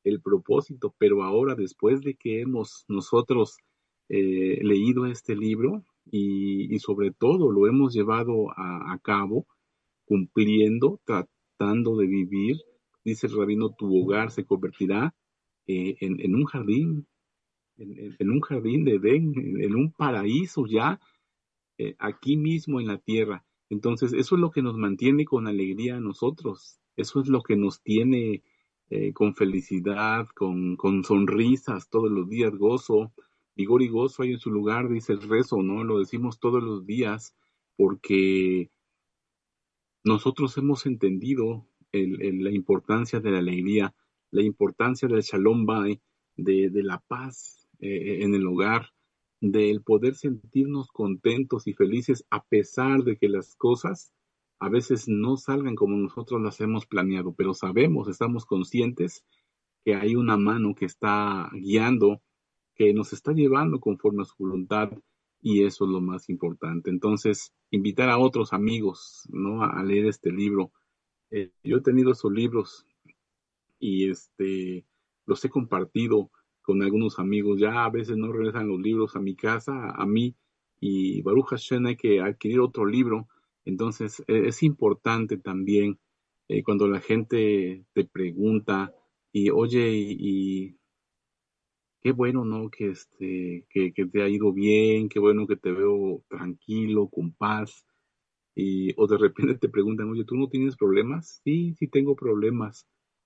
el propósito, pero ahora después de que hemos nosotros eh, leído este libro y, y sobre todo lo hemos llevado a, a cabo, cumpliendo, tratando de vivir, dice el rabino, tu hogar se convertirá eh, en, en un jardín, en, en, un jardín de Edén, en, en un paraíso ya eh, aquí mismo en la tierra. Entonces, eso es lo que nos mantiene con alegría a nosotros. Eso es lo que nos tiene eh, con felicidad, con, con sonrisas todos los días, gozo. Vigor y gozo hay en su lugar, dice el rezo, ¿no? Lo decimos todos los días porque nosotros hemos entendido el, el, la importancia de la alegría, la importancia del shalom bay, de, de la paz eh, en el hogar, del poder sentirnos contentos y felices a pesar de que las cosas a veces no salgan como nosotros las hemos planeado, pero sabemos, estamos conscientes que hay una mano que está guiando, que nos está llevando conforme a su voluntad, y eso es lo más importante. Entonces, invitar a otros amigos, ¿no?, a leer este libro. Eh, yo he tenido esos libros y este los he compartido con algunos amigos. Ya a veces no regresan los libros a mi casa, a mí, y Baruch Hashem hay que adquirir otro libro. Entonces, eh, es importante también eh, cuando la gente te pregunta y oye, y, y qué bueno, ¿no? Que este, que, que te ha ido bien, qué bueno que te veo tranquilo, con paz. Y, o de repente te preguntan, oye, ¿tú no tienes problemas? Sí, sí tengo problemas.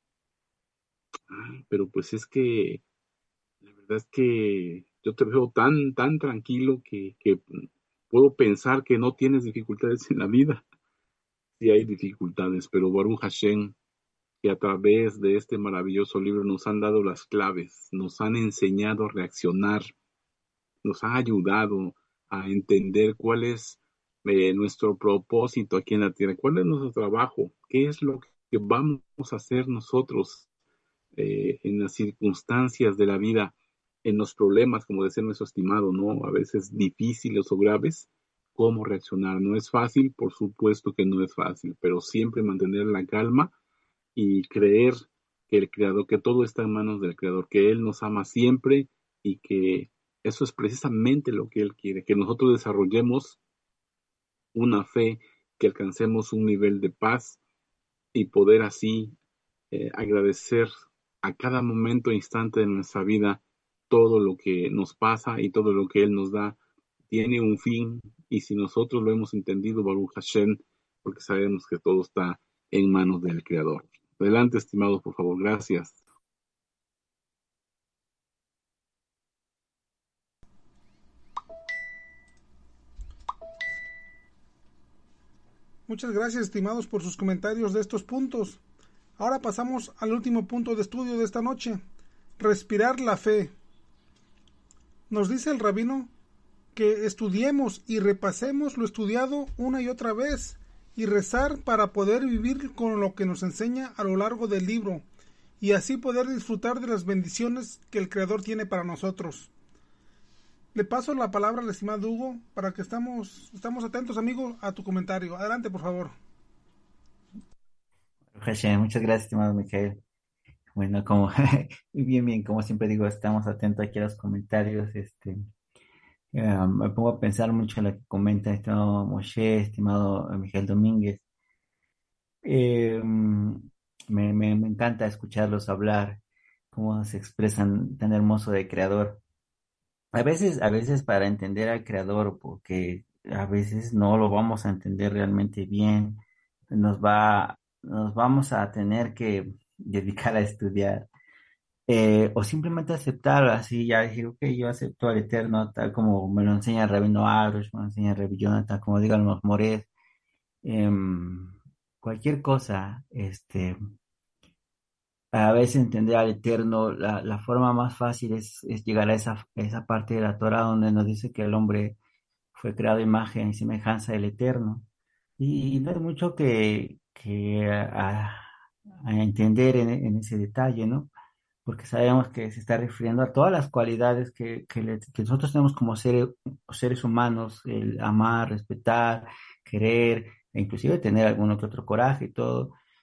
Ah, pero pues es que, la verdad es que yo te veo tan, tan tranquilo que, que puedo pensar que no tienes dificultades en la vida. Sí hay dificultades, pero Baruch Hashem, que a través de este maravilloso libro nos han dado las claves, nos han enseñado a reaccionar, nos ha ayudado a entender cuál es eh, nuestro propósito aquí en la tierra, cuál es nuestro trabajo, qué es lo que vamos a hacer nosotros eh, en las circunstancias de la vida, en los problemas, como decía nuestro estimado, ¿no? A veces difíciles o graves, cómo reaccionar. No es fácil, por supuesto que no es fácil, pero siempre mantener la calma y creer que el Creador, que todo está en manos del Creador, que Él nos ama siempre y que eso es precisamente lo que Él quiere, que nosotros desarrollemos una fe, que alcancemos un nivel de paz y poder así eh, agradecer a cada momento e instante de nuestra vida todo lo que nos pasa y todo lo que Él nos da tiene un fin, y si nosotros lo hemos entendido, Baruch Hashem, porque sabemos que todo está en manos del Creador. Adelante, estimados, por favor, gracias. Muchas gracias, estimados, por sus comentarios de estos puntos. Ahora pasamos al último punto de estudio de esta noche: respirar la fe. Nos dice el rabino que estudiemos y repasemos lo estudiado una y otra vez y rezar para poder vivir con lo que nos enseña a lo largo del libro y así poder disfrutar de las bendiciones que el Creador tiene para nosotros. Le paso la palabra al estimado Hugo para que estamos, estamos atentos, amigo, a tu comentario. Adelante, por favor. Hashem, muchas gracias, estimado Michael. Bueno, como bien, bien, como siempre digo, estamos atentos aquí a los comentarios. Este, eh, me pongo a pensar mucho en lo que comenta estimado Moshe, estimado Miguel Domínguez. Eh, me, me, me encanta escucharlos hablar, cómo se expresan tan hermoso de creador. A veces, a veces para entender al creador, porque a veces no lo vamos a entender realmente bien, nos va, nos vamos a tener que dedicar a estudiar, eh, o simplemente aceptar así, ya decir, ok, yo acepto al Eterno, tal como me lo enseña el Rabino Arush, me lo enseña el Rabbi Jonathan, como digan los Morés, em, cualquier cosa, este, a veces entender al Eterno, la, la forma más fácil es, es llegar a esa, esa parte de la Torah donde nos dice que el hombre fue creado a imagen y semejanza del Eterno. Y, y no hay mucho que, que a, a entender en, en ese detalle, ¿no? Porque sabemos que se está refiriendo a todas las cualidades que, que, le- que nosotros tenemos como seres, seres humanos: el amar, respetar, querer, e inclusive tener alguno que otro coraje y todo.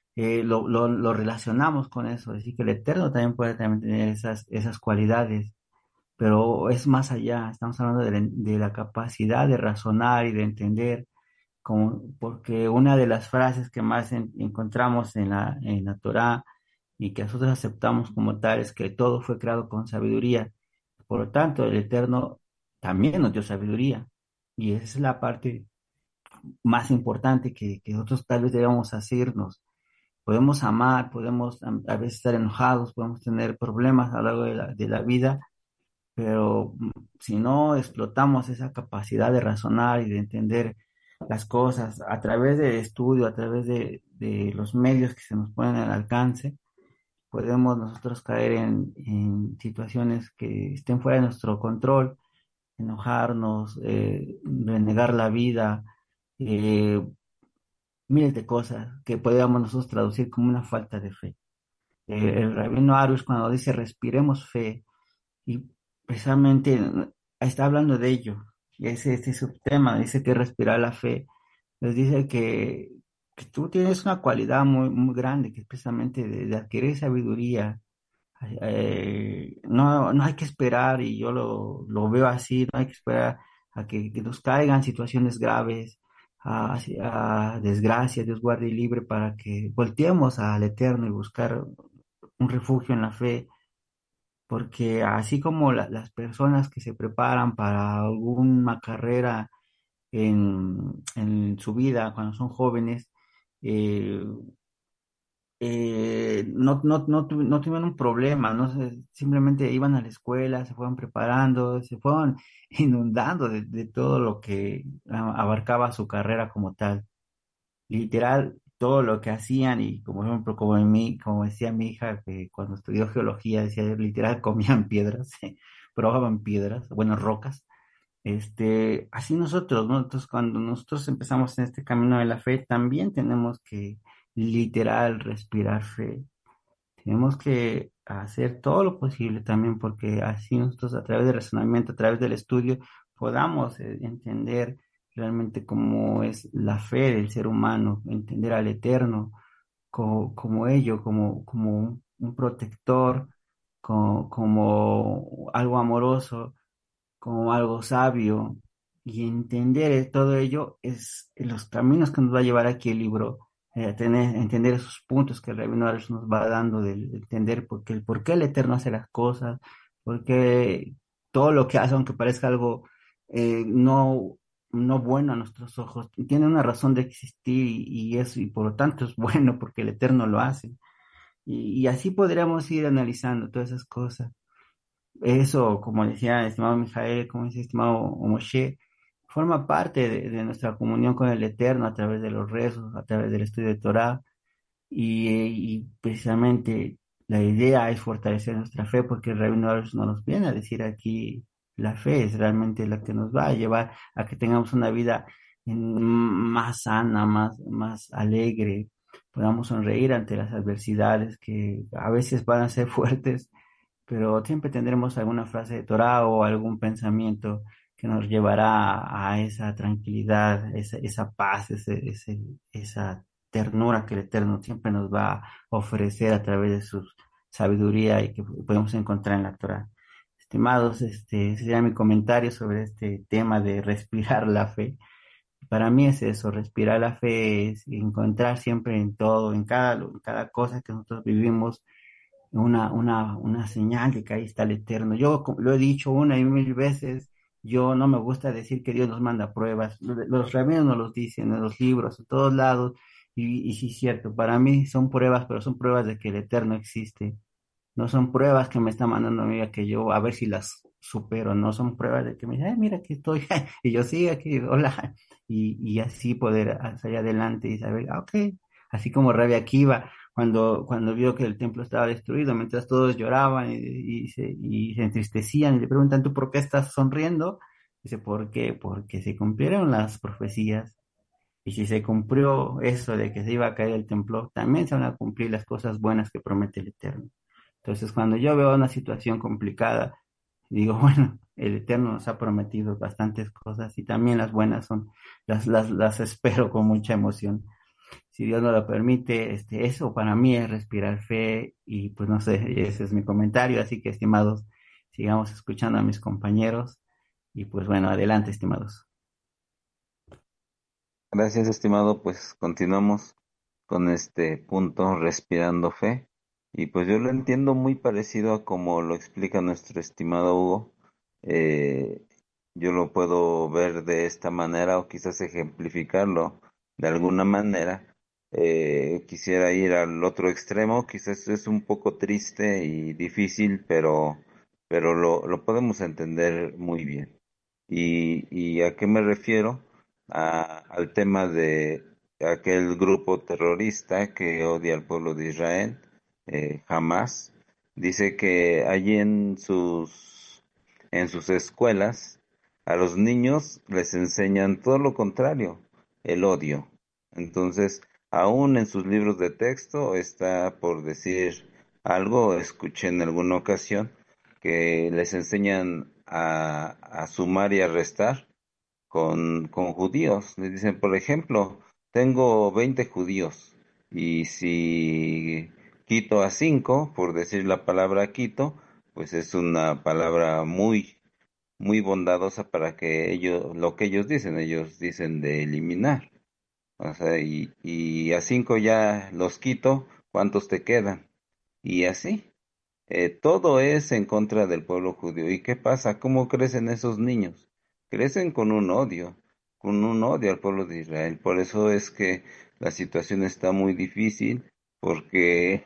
eh, lo, lo, lo relacionamos con eso, es decir, que el Eterno también puede también tener esas, esas cualidades, pero es más allá, estamos hablando de la, de la capacidad de razonar y de entender, como, porque una de las frases que más en- encontramos en la, en la Torá y que nosotros aceptamos como tal es que todo fue creado con sabiduría. Por lo tanto, el Eterno también nos dio sabiduría. Y esa es la parte más importante que, que nosotros tal vez debamos hacernos. Podemos amar, podemos a, a veces estar enojados, podemos tener problemas a lo largo de la, de la vida, pero mm, si no explotamos esa capacidad de razonar y de entender las cosas a través del estudio, a través de, de los medios que se nos ponen al alcance, podemos nosotros caer en, en situaciones que estén fuera de nuestro control, enojarnos, eh, renegar la vida, eh, miles de cosas que podríamos nosotros traducir como una falta de fe. Eh, el rabino Arush cuando dice respiremos fe, y precisamente está hablando de ello, y ese, ese subtema, dice que respirar la fe, les dice que, que tú tienes una cualidad muy, muy grande, que es precisamente de, de adquirir sabiduría. Eh, no, no hay que esperar, y yo lo, lo veo así, no hay que esperar a que, que nos caigan situaciones graves, a, a desgracia, Dios guarde y libre, para que volteemos al Eterno y buscar un refugio en la fe, porque así como la- las personas que se preparan para alguna carrera en, en su vida cuando son jóvenes, eh, eh, no, no, no, tu- no tuvieron un problema, ¿no? Se- simplemente iban a la escuela, se fueron preparando, se fueron inundando de, de todo lo que ah, abarcaba su carrera como tal. Literal, todo lo que hacían, y como ejemplo, como en mí, como decía mi hija, que cuando estudió geología, decía, literal, comían piedras, probaban piedras, bueno, rocas. Este, así nosotros, ¿no? Entonces, cuando nosotros empezamos en este camino de la fe, también tenemos que literal respirar fe. Tenemos que hacer todo lo posible también porque así nosotros a través del razonamiento, a través del estudio, podamos eh, entender realmente cómo es la fe del ser humano, entender al Eterno como, como ello, como, como un, un protector, como, como algo amoroso, como algo sabio, y entender todo ello es los caminos que nos va a llevar aquí el libro, eh, tener, entender esos puntos que el Rabino Arush nos va dando, de, de entender por qué, por qué el Eterno hace las cosas, porque todo lo que hace, aunque parezca algo eh, no, no bueno a nuestros ojos, tiene una razón de existir, y, y eso, y por lo tanto es bueno porque el Eterno lo hace. Y, y así podríamos ir analizando todas esas cosas. Eso, como decía estimado Mijael, como decía estimado Moshe, forma parte de, de nuestra comunión con el Eterno a través de los rezos, a través del estudio de Torah, y, y precisamente la idea es fortalecer nuestra fe, porque el Rabino Arush no nos viene a decir aquí, la fe es realmente la que nos va a llevar a que tengamos una vida en- más sana, más, más alegre, podamos sonreír ante las adversidades que a veces van a ser fuertes, pero siempre tendremos alguna frase de Torah o algún pensamiento que nos llevará a, a esa tranquilidad, esa, esa paz, ese, ese- esa ternura que el Eterno siempre nos va a ofrecer a través de su sabiduría y que podemos encontrar en la Torah. Estimados, este ese sería mi comentario sobre este tema de respirar la fe. Para mí es eso, respirar la fe es encontrar siempre en todo, en cada, en cada cosa que nosotros vivimos, una, una, una señal de que ahí está el Eterno. Yo co- lo he dicho una y mil veces, yo no me gusta decir que Dios nos manda pruebas. Los los rabinos nos los dicen en los libros, en todos lados, y, y sí es cierto, para mí son pruebas, pero son pruebas de que el Eterno existe. No son pruebas que me está mandando a mí a que yo a ver si las supero, no son pruebas de que me dice, ay, mira aquí estoy, y yo sí, aquí, hola, y, y así poder salir adelante y saber, ah, ok, así como Rabia Akiva, cuando, cuando vio que el templo estaba destruido, mientras todos lloraban y, y se, y se entristecían y le preguntan, ¿tú por qué estás sonriendo? Dice, ¿por qué? Porque se cumplieron las profecías. Y si se cumplió eso de que se iba a caer el templo, también se van a cumplir las cosas buenas que promete el Eterno. Entonces, cuando yo veo una situación complicada, digo, bueno, el Eterno nos ha prometido bastantes cosas y también las buenas son, las, las, las espero con mucha emoción. si Dios no lo permite, este, eso para mí es respirar fe y pues no sé, ese es mi comentario, así que estimados, sigamos escuchando a mis compañeros y pues bueno, adelante, estimados. Gracias, estimado. Pues continuamos con este punto, respirando fe. Y pues yo lo entiendo muy parecido a como lo explica nuestro estimado Hugo. Eh, yo lo puedo ver de esta manera o quizás ejemplificarlo de alguna manera. Eh, quisiera ir al otro extremo, quizás es un poco triste y difícil, pero, pero lo, lo podemos entender muy bien. ¿Y, y a qué me refiero? A- al tema de aquel grupo terrorista que odia al pueblo de Israel, eh, Hamas. Dice que allí en sus, en sus escuelas a los niños les enseñan todo lo contrario, el odio. Entonces, aún en sus libros de texto está por decir algo, escuché en alguna ocasión, que les enseñan a, a sumar y a restar con, con judíos. Les dicen, por ejemplo, tengo veinte judíos y si quito a cinco, por decir la palabra quito, pues es una palabra muy, muy bondadosa para que ellos, lo que ellos dicen, ellos dicen de eliminar. O sea, y, y a cinco ya los quito, ¿cuántos te quedan? Y así. Eh, todo es en contra del pueblo judío. ¿Y qué pasa? ¿Cómo crecen esos niños? Crecen con un odio, con un odio al pueblo de Israel. Por eso es que la situación está muy difícil, porque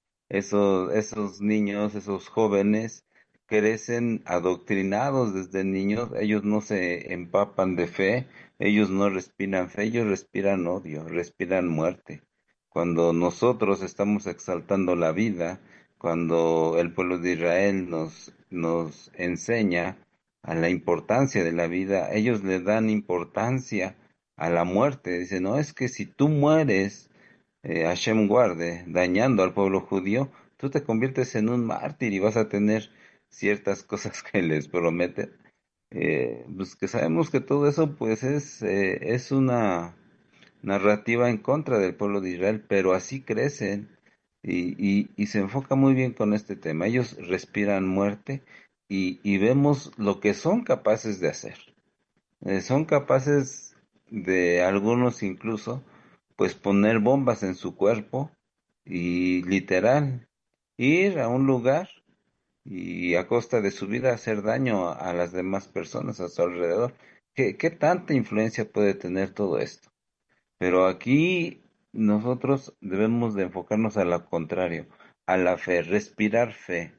esos, esos niños, esos jóvenes, crecen adoctrinados desde niños. Ellos no se empapan de fe, ellos no respiran fe, ellos respiran odio, respiran muerte. Cuando nosotros estamos exaltando la vida, cuando el pueblo de Israel nos, nos enseña a la importancia de la vida, ellos le dan importancia a la muerte. Dicen, no, es que si tú mueres, eh, Hashem guarde, dañando al pueblo judío, tú te conviertes en un mártir y vas a tener ciertas cosas que les prometen. Eh, pues que sabemos que todo eso pues es, eh, es una narrativa en contra del pueblo de Israel, pero así crecen y, y, y se enfoca muy bien con este tema. Ellos respiran muerte y, y vemos lo que son capaces de hacer. Eh, son capaces de algunos incluso, pues poner bombas en su cuerpo y literal ir a un lugar y a costa de su vida hacer daño a, a las demás personas a su alrededor. ¿Qué, qué tanta influencia puede tener todo esto? Pero aquí nosotros debemos de enfocarnos a lo contrario, a la fe, respirar fe.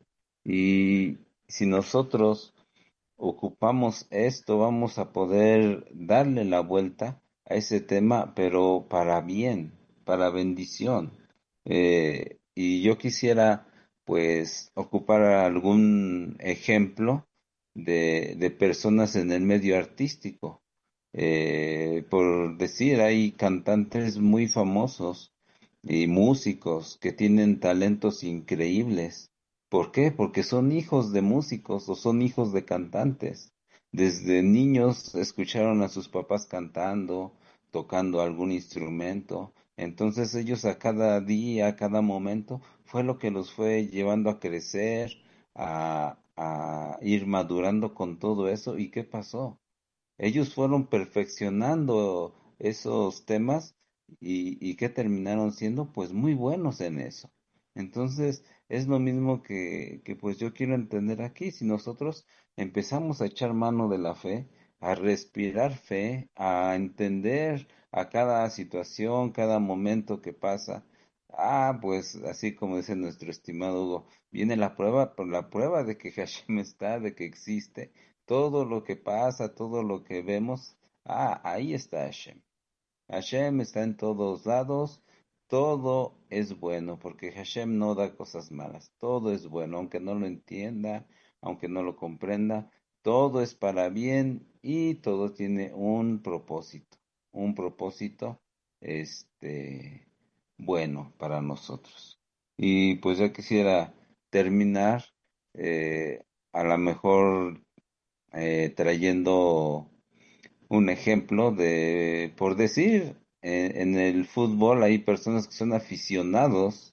Y si nosotros ocupamos esto, vamos a poder darle la vuelta a ese tema, pero para bien, para bendición. Eh, y yo quisiera, pues, ocupar algún ejemplo de, de personas en el medio artístico. Eh, por decir, hay cantantes muy famosos y músicos que tienen talentos increíbles. ¿Por qué? Porque son hijos de músicos o son hijos de cantantes. Desde niños escucharon a sus papás cantando, tocando algún instrumento. Entonces ellos a cada día, a cada momento, fue lo que los fue llevando a crecer, a, a ir madurando con todo eso. ¿Y qué pasó? Ellos fueron perfeccionando esos temas y, y que terminaron siendo pues muy buenos en eso. Entonces es lo mismo que, que pues yo quiero entender aquí. Si nosotros empezamos a echar mano de la fe, a respirar fe, a entender a cada situación, cada momento que pasa, ah, pues así como dice nuestro estimado Hugo, viene la prueba, por la prueba de que Hashem está, de que existe todo lo que pasa, todo lo que vemos, ah, ahí está Hashem. Hashem está en todos lados, todo es bueno, porque Hashem no da cosas malas, todo es bueno, aunque no lo entienda, aunque no lo comprenda, todo es para bien y todo tiene un propósito, un propósito, este, bueno para nosotros. Y pues ya quisiera terminar, eh, a lo mejor eh, trayendo un ejemplo de, por decir, en, en el fútbol hay personas que son aficionados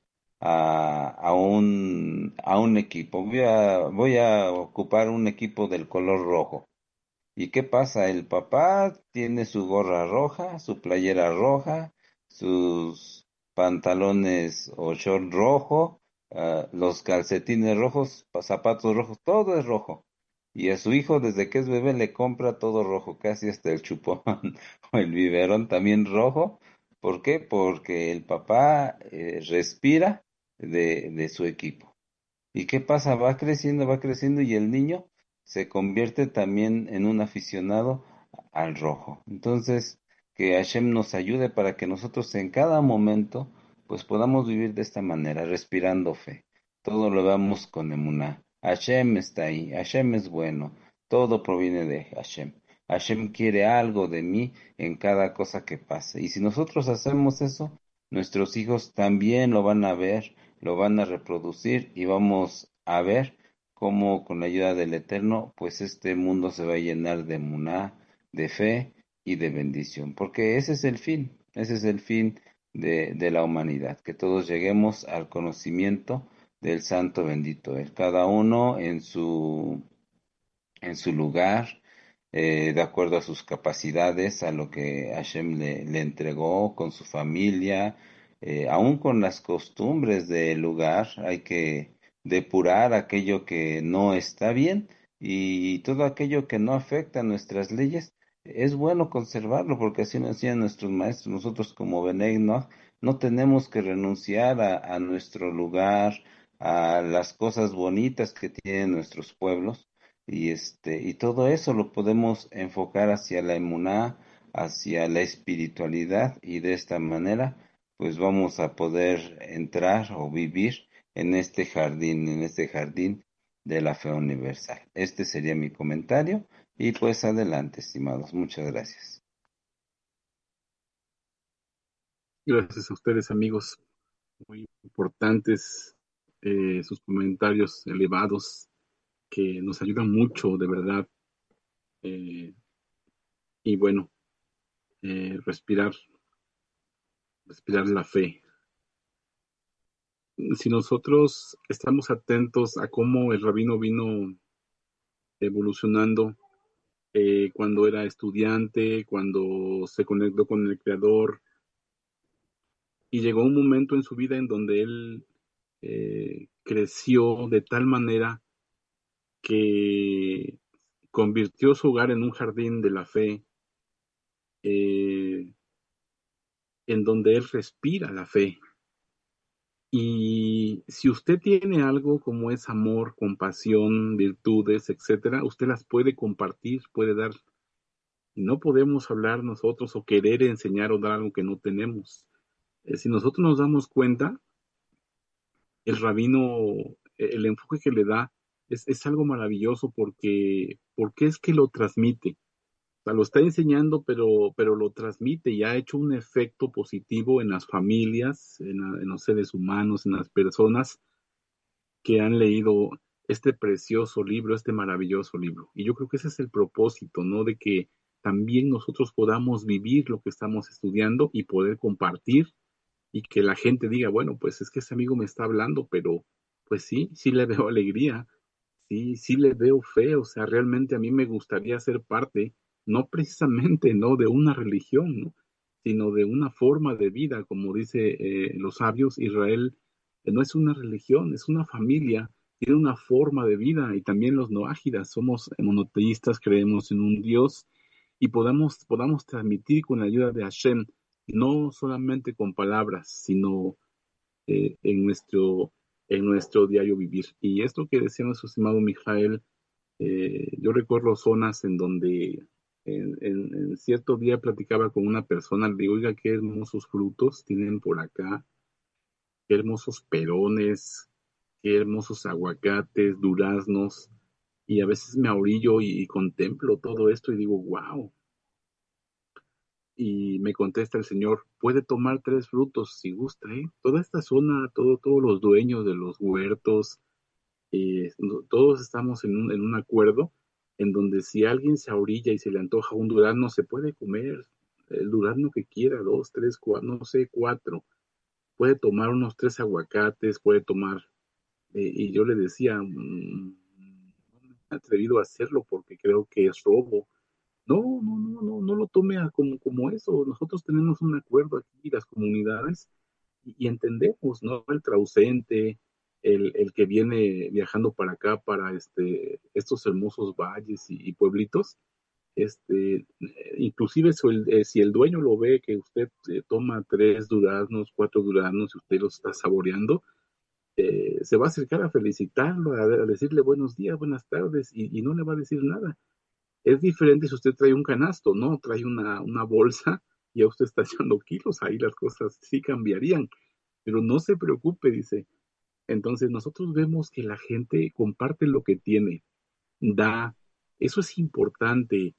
a, a un, a un equipo. Voy a, voy a ocupar un equipo del color rojo. ¿Y qué pasa? El papá tiene su gorra roja, su playera roja, sus pantalones o short rojo, ah, los calcetines rojos, pa- zapatos rojos, todo es rojo. Y a su hijo desde que es bebé le compra todo rojo, casi hasta el chupón o el biberón también rojo. ¿Por qué? Porque el papá eh, respira de, de su equipo. ¿Y qué pasa? Va creciendo, va creciendo y el niño se convierte también en un aficionado al rojo. Entonces, que Hashem nos ayude para que nosotros en cada momento pues podamos vivir de esta manera, respirando fe. Todo lo vamos con emuná. Hashem está ahí, Hashem es bueno, todo proviene de Hashem. Hashem quiere algo de mí en cada cosa que pase. Y si nosotros hacemos eso, nuestros hijos también lo van a ver, lo van a reproducir y vamos a ver cómo con la ayuda del Eterno, pues este mundo se va a llenar de muná, de fe y de bendición, porque ese es el fin, ese es el fin de, de la humanidad, que todos lleguemos al conocimiento del Santo bendito Él, cada uno en su en su lugar, eh, de acuerdo a sus capacidades, a lo que Hashem le, le entregó, con su familia, eh, aún con las costumbres del lugar, hay que depurar aquello que no está bien y todo aquello que no afecta a nuestras leyes. Es bueno conservarlo porque así nos decían nuestros maestros. Nosotros como Benei Noach no tenemos que renunciar a, a nuestro lugar, a las cosas bonitas que tienen nuestros pueblos y este, y todo eso lo podemos enfocar hacia la emuná, hacia la espiritualidad, y de esta manera, pues vamos a poder entrar o vivir en este jardín, en este jardín de la fe universal. Este sería mi comentario, y pues adelante, estimados. Muchas gracias. Gracias a ustedes, amigos. Muy importantes eh, sus comentarios elevados que nos ayudan mucho, de verdad. Eh, y bueno, eh, respirar, respirar la fe. Si nosotros estamos atentos a cómo el rabino vino evolucionando eh, cuando era estudiante, cuando se conectó con el Creador, y llegó un momento en su vida en donde él eh, creció de tal manera que convirtió su hogar en un jardín de la fe, eh, en donde él respira la fe. Y si usted tiene algo como es amor, compasión, virtudes, etcétera, usted las puede compartir, puede dar. Y no podemos hablar nosotros o querer enseñar o dar algo que no tenemos. Eh, si nosotros nos damos cuenta, el rabino, eh, el enfoque que le da es, es algo maravilloso porque, porque es que lo transmite. O sea, lo está enseñando, pero, pero lo transmite y ha hecho un efecto positivo en las familias, en, la- en los seres humanos, en las personas que han leído este precioso libro, este maravilloso libro. Y yo creo que ese es el propósito, ¿no? De que también nosotros podamos vivir lo que estamos estudiando y poder compartir y que la gente diga, bueno, pues es que ese amigo me está hablando, pero pues sí, sí le veo alegría, sí, sí le veo fe, o sea, realmente a mí me gustaría ser parte, no precisamente, no de una religión, ¿no? Sino de una forma de vida, como dice eh, los sabios, Israel eh, no es una religión, es una familia, tiene una forma de vida, y también los noágidas, somos monoteístas, creemos en un Dios, y podamos, podamos transmitir con la ayuda de Hashem, no solamente con palabras, sino eh, en nuestro en nuestro diario vivir. Y esto que decía nuestro estimado Mijael, eh, yo recuerdo zonas en donde en, en- en cierto día platicaba con una persona, le digo, oiga, qué hermosos frutos tienen por acá, qué hermosos perones, qué hermosos aguacates, duraznos, y a veces me orillo y, y contemplo todo esto y digo, wow. Y me contesta el señor, puede tomar tres frutos si gusta, ¿eh? Toda esta zona, todo, todos los dueños de los huertos, eh, no- todos estamos en un, en un acuerdo en donde si alguien se orilla y se le antoja un durazno, se puede comer. el durazno que quiera, dos, tres, cuatro, no sé, cuatro. Puede tomar unos tres aguacates, puede tomar, eh, y yo le decía, mmm, no me he atrevido a hacerlo porque creo que es robo. No, no, no, no, no lo tome a como, como eso. Nosotros tenemos un acuerdo aquí, las comunidades, y, y entendemos, ¿no? El trausente, el, el que viene viajando para acá, para este, estos hermosos valles y, y pueblitos, este, inclusive si el, eh, si el dueño lo ve que usted eh, toma tres duraznos, cuatro duraznos y usted los está saboreando, eh, se va a acercar a felicitarlo, a, a decirle buenos días, buenas tardes, y, y no le va a decir nada. Es diferente si usted trae un canasto, ¿no? Trae una, una bolsa y ya usted está echando kilos, ahí las cosas sí cambiarían. Pero no se preocupe, dice. Entonces nosotros vemos que la gente comparte lo que tiene, da. Eso es importante,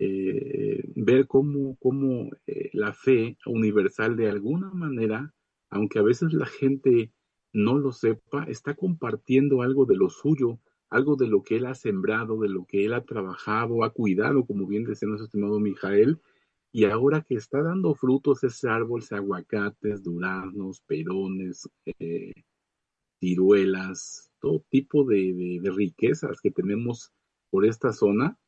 eh, ver cómo, cómo eh, la fe universal de alguna manera, aunque a veces la gente no lo sepa, está compartiendo algo de lo suyo, algo de lo que él ha sembrado, de lo que él ha trabajado, ha cuidado, como bien decía nuestro estimado Mijael, y ahora que está dando frutos ese árbol, ese aguacates, duraznos, perones, eh, ciruelas, todo tipo de, de, de riquezas que tenemos por esta zona,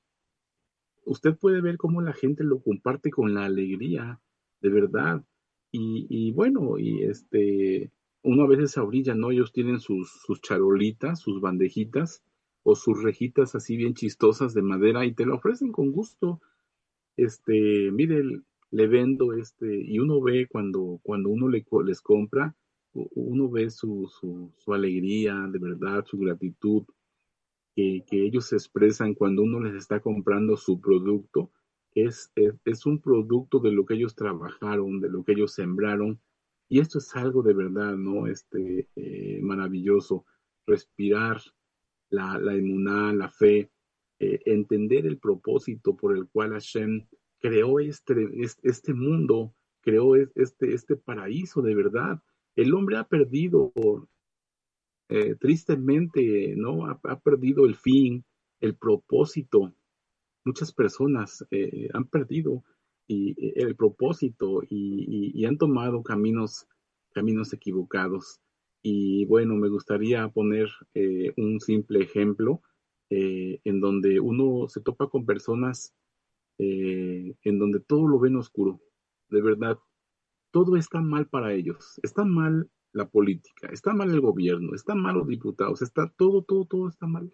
usted puede ver cómo la gente lo comparte con la alegría, de verdad. Y, y bueno, y este, uno a veces a orilla, ¿no? Ellos tienen sus, sus charolitas, sus bandejitas o sus rejitas así bien chistosas de madera y te lo ofrecen con gusto. Este, mire, le vendo este, y uno ve cuando, cuando uno le, les compra, uno ve su, su, su alegría, de verdad, su gratitud, que, que ellos expresan cuando uno les está comprando su producto, que es, es, es un producto de lo que ellos trabajaron, de lo que ellos sembraron, y esto es algo de verdad, ¿no? Este, eh, maravilloso, respirar la, la emuná, la fe, eh, entender el propósito por el cual Hashem creó este, este, este mundo, creó este, este paraíso de verdad. El hombre ha perdido, eh, tristemente, ¿no? Ha, ha, perdido el fin, el propósito. Muchas personas eh, han perdido y, y el propósito y, y, y han tomado caminos, caminos equivocados. Y bueno, me gustaría poner eh, un simple ejemplo eh, en donde uno se topa con personas eh, en donde todo lo ven oscuro. De verdad, todo está mal para ellos. Está mal la política, está mal el gobierno, están mal los diputados, está todo, todo, todo está mal.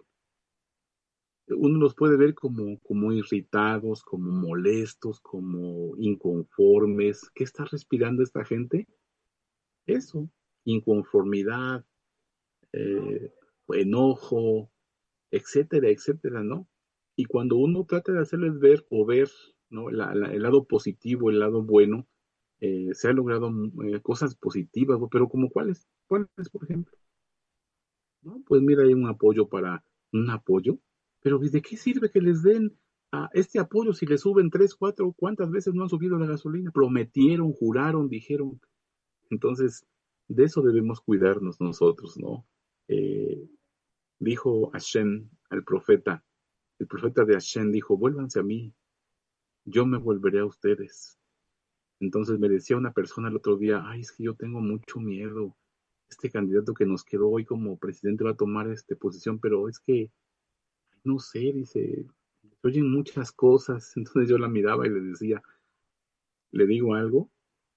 Uno los puede ver como, como irritados, como molestos, como inconformes. ¿Qué está respirando esta gente? Eso, inconformidad, eh, enojo, etcétera, etcétera, ¿no? Y cuando uno trata de hacerles ver o ver, ¿no? La, la, el lado positivo, el lado bueno, eh, se han logrado eh, cosas positivas, pero como cuáles, cuáles, por ejemplo, ¿no? Pues mira, hay un apoyo para un apoyo, pero ¿de qué sirve que les den a este apoyo si le suben tres, cuatro, cuántas veces no han subido la gasolina? Prometieron, juraron, dijeron. Entonces, de eso debemos cuidarnos nosotros, ¿no? Eh, dijo Hashem al profeta, el profeta de Hashem dijo, vuélvanse a mí, yo me volveré a ustedes. Entonces me decía una persona el otro día, ay, es que yo tengo mucho miedo, este candidato que nos quedó hoy como presidente va a tomar esta posición, pero es que, no sé, dice, oyen muchas cosas. Entonces yo la miraba y le decía, le digo algo,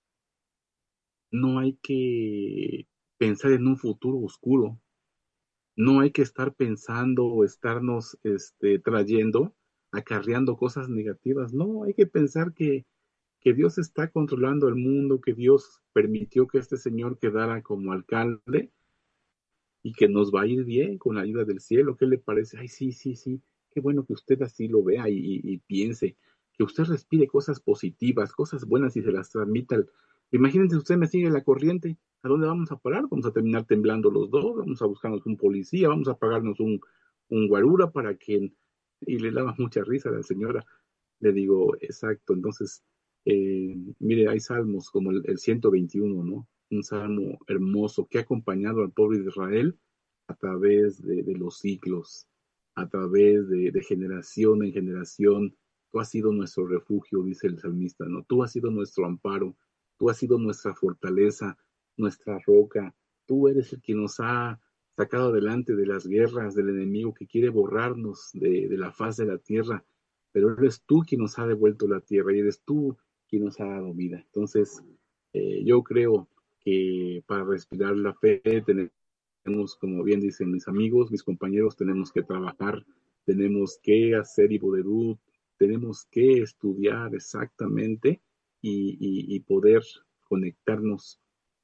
no hay que pensar en un futuro oscuro, no hay que estar pensando o estarnos este, trayendo, acarreando cosas negativas, no, hay que pensar que que Dios está controlando el mundo, que Dios permitió que este señor quedara como alcalde y que nos va a ir bien con la ayuda del cielo. ¿Qué le parece? Ay, sí, sí, sí, qué bueno que usted así lo vea y, y, y piense, que usted respire cosas positivas, cosas buenas y se las transmita. Al... Imagínense, usted me sigue la corriente, ¿a dónde vamos a parar? Vamos a terminar temblando los dos, vamos a buscarnos un policía, vamos a pagarnos un, un guarura para que... Y le daba mucha risa a la señora. Le digo, exacto, entonces... Eh, mire, hay salmos como el, el ciento veintiuno, ¿no? Un salmo hermoso que ha acompañado al pueblo de Israel a través de, de los siglos, a través de, de generación en generación. Tú has sido nuestro refugio, dice el salmista, ¿no? Tú has sido nuestro amparo, tú has sido nuestra fortaleza, nuestra roca. Tú eres el que nos ha sacado adelante de las guerras del enemigo que quiere borrarnos de, de la faz de la tierra, pero eres tú quien nos ha devuelto la tierra y eres tú quien nos ha dado vida. Entonces, eh, yo creo que para respirar la fe tenemos, como bien dicen mis amigos, mis compañeros, tenemos que trabajar, tenemos que hacer Iboderut, tenemos que estudiar exactamente y, y, y poder conectarnos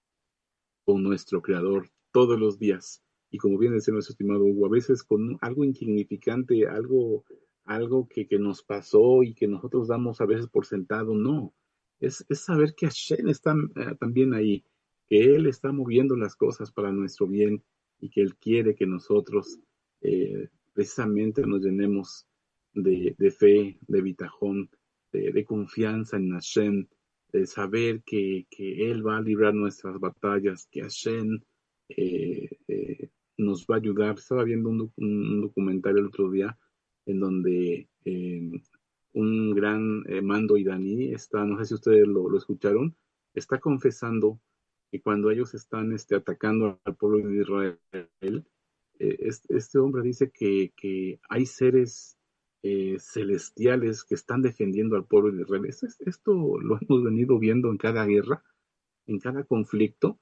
con nuestro Creador todos los días. Y como bien decía nuestro estimado Hugo, a veces con algo insignificante, algo, algo que, que nos pasó y que nosotros damos a veces por sentado, no. Es, es saber que Hashem está uh, también ahí, que Él está moviendo las cosas para nuestro bien y que Él quiere que nosotros eh, precisamente nos llenemos de, de fe, de bitajón, de, de confianza en Hashem, de saber que, que Él va a librar nuestras batallas, que Hashem eh, eh, nos va a ayudar. Estaba viendo un, un documental el otro día en donde eh, un gran eh, mando iraní está, no sé si ustedes lo, lo escucharon, está confesando que cuando ellos están este, atacando al pueblo de Israel, eh, este, este hombre dice que, que hay seres eh, celestiales que están defendiendo al pueblo de Israel. Esto, esto lo hemos venido viendo en cada guerra, en cada conflicto,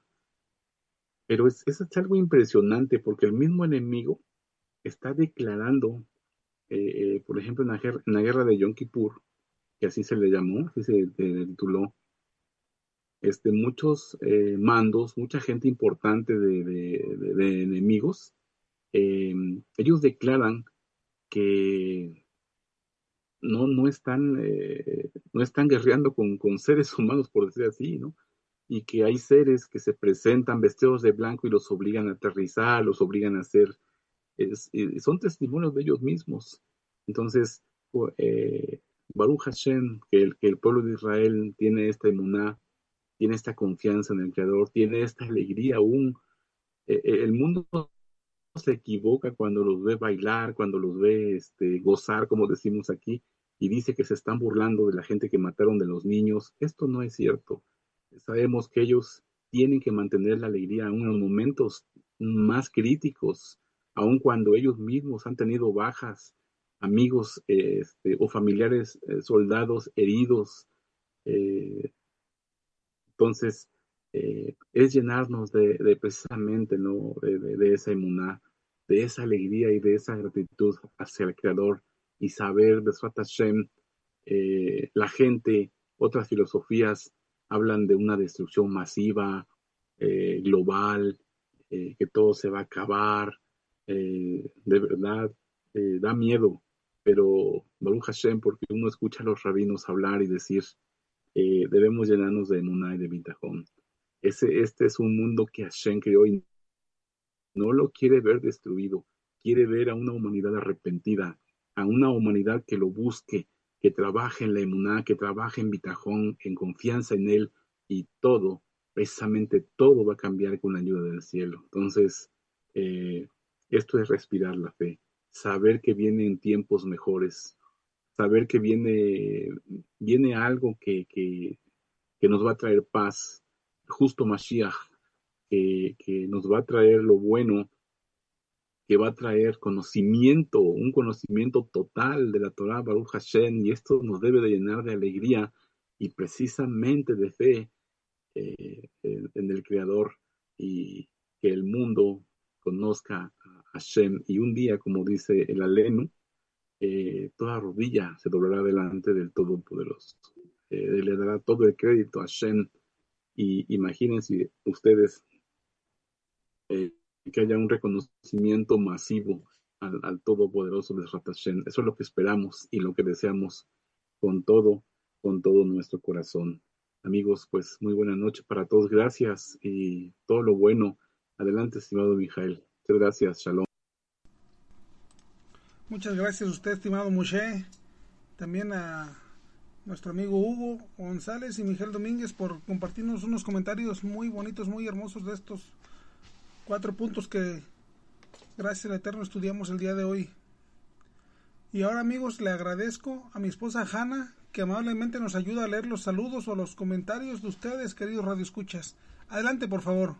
pero es, es algo impresionante porque el mismo enemigo está declarando, eh, eh, por ejemplo, en la, guerra, en la guerra de Yom Kippur, que así se le llamó, así se eh, tituló, este, muchos eh, mandos, mucha gente importante de, de, de, de enemigos, eh, ellos declaran que no, no están, eh, no están guerreando con, con seres humanos, por decir así, ¿no? Y que hay seres que se presentan vestidos de blanco y los obligan a aterrizar, los obligan a hacer, es, son testimonios de ellos mismos. Entonces, eh, Baruch Hashem, que el, que el pueblo de Israel tiene esta emuná, tiene esta confianza en el Creador, tiene esta alegría aún. Eh, el mundo se equivoca cuando los ve bailar, cuando los ve este, gozar, como decimos aquí, y dice que se están burlando de la gente que mataron de los niños. Esto no es cierto. Sabemos que ellos tienen que mantener la alegría aún en los momentos más críticos, aun cuando ellos mismos han tenido bajas, amigos eh, este, o familiares eh, soldados heridos. Eh, entonces, eh, es llenarnos de, de precisamente, ¿no? de, de, de esa emuná, de esa alegría y de esa gratitud hacia el Creador y saber, Besrat Hashem, eh, la gente, otras filosofías hablan de una destrucción masiva, eh, global, eh, que todo se va a acabar, eh, de verdad, eh, da miedo, pero Baruch Hashem, porque uno escucha a los rabinos hablar y decir, eh, debemos llenarnos de emuná y de bitajón. Ese, este es un mundo que Hashem creó y no lo quiere ver destruido, quiere ver a una humanidad arrepentida, a una humanidad que lo busque, que trabaje en la emuná, que trabaje en bitajón, en confianza en Él, y todo, precisamente todo va a cambiar con la ayuda del cielo. Entonces, eh, esto es respirar la fe, saber que vienen tiempos mejores, saber que viene, viene algo que, que, que nos va a traer paz, justo Mashiach, que, que nos va a traer lo bueno, que va a traer conocimiento, un conocimiento total de la Torah, Baruch Hashem, y esto nos debe de llenar de alegría y precisamente de fe eh, en, en el Creador, y que el mundo conozca a Hashem, y un día, como dice el Alenu, eh, toda rodilla se doblará delante del Todopoderoso, eh, le dará todo el crédito a Hashem, y imagínense ustedes eh, que haya un reconocimiento masivo al, al Todopoderoso de Hashem. Eso es lo que esperamos y lo que deseamos con todo, con todo nuestro corazón. Amigos, pues muy buena noche para todos. Gracias y todo lo bueno. Adelante, estimado Mijael. Muchas gracias. Shalom. Muchas gracias a usted, estimado Moshe. También a nuestro amigo Hugo González y Miguel Domínguez por compartirnos unos comentarios muy bonitos, muy hermosos de estos cuatro puntos que gracias al Eterno estudiamos el día de hoy. Y ahora, amigos, le agradezco a mi esposa Hanna, que amablemente nos ayuda a leer los saludos o los comentarios de ustedes, queridos radioescuchas. Adelante, por favor.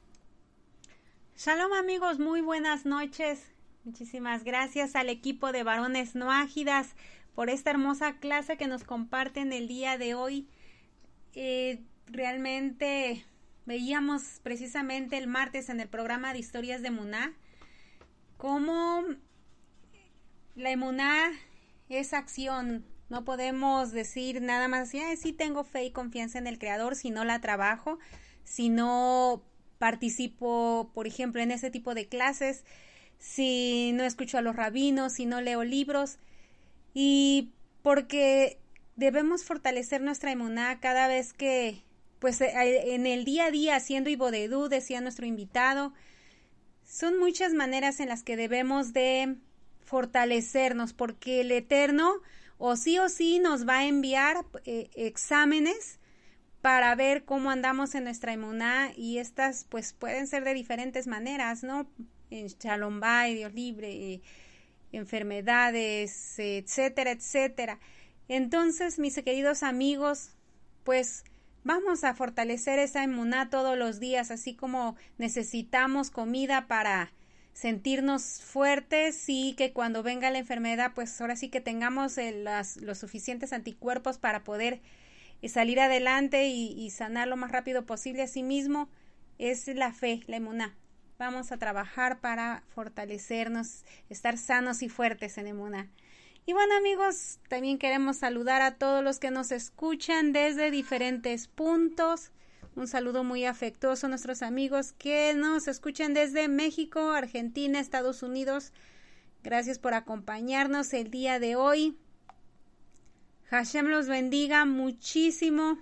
Shalom, amigos, muy buenas noches. Muchísimas gracias al equipo de Varones No Ágidas por esta hermosa clase que nos comparten el día de hoy. Eh, realmente veíamos precisamente el martes en el programa de Historias de Emuná cómo la emuná es acción. No podemos decir nada más así, sí tengo fe y confianza en el Creador, si no la trabajo, si no participo, por ejemplo, en ese tipo de clases, si no escucho a los rabinos, si no leo libros. Y porque debemos fortalecer nuestra emuná cada vez que, pues en el día a día, haciendo ibodedú, decía nuestro invitado, son muchas maneras en las que debemos de fortalecernos, porque el Eterno o sí o sí nos va a enviar eh, exámenes para ver cómo andamos en nuestra emuná, y estas pues pueden ser de diferentes maneras, ¿no? En Shalom Bay, Dios libre, eh, enfermedades, eh, etcétera, etcétera. Entonces, mis queridos amigos, pues vamos a fortalecer esa emuná todos los días, así como necesitamos comida para sentirnos fuertes y que cuando venga la enfermedad, pues ahora sí que tengamos el, las, los suficientes anticuerpos para poder eh, salir adelante y, y sanar lo más rápido posible. Asimismo, es la fe, la emuná. Vamos a trabajar para fortalecernos, estar sanos y fuertes en emuná. Y bueno, amigos, también queremos saludar a todos los que nos escuchan desde diferentes puntos. Un saludo muy afectuoso a nuestros amigos que nos escuchan desde México, Argentina, Estados Unidos. Gracias por acompañarnos el día de hoy. Hashem los bendiga muchísimo.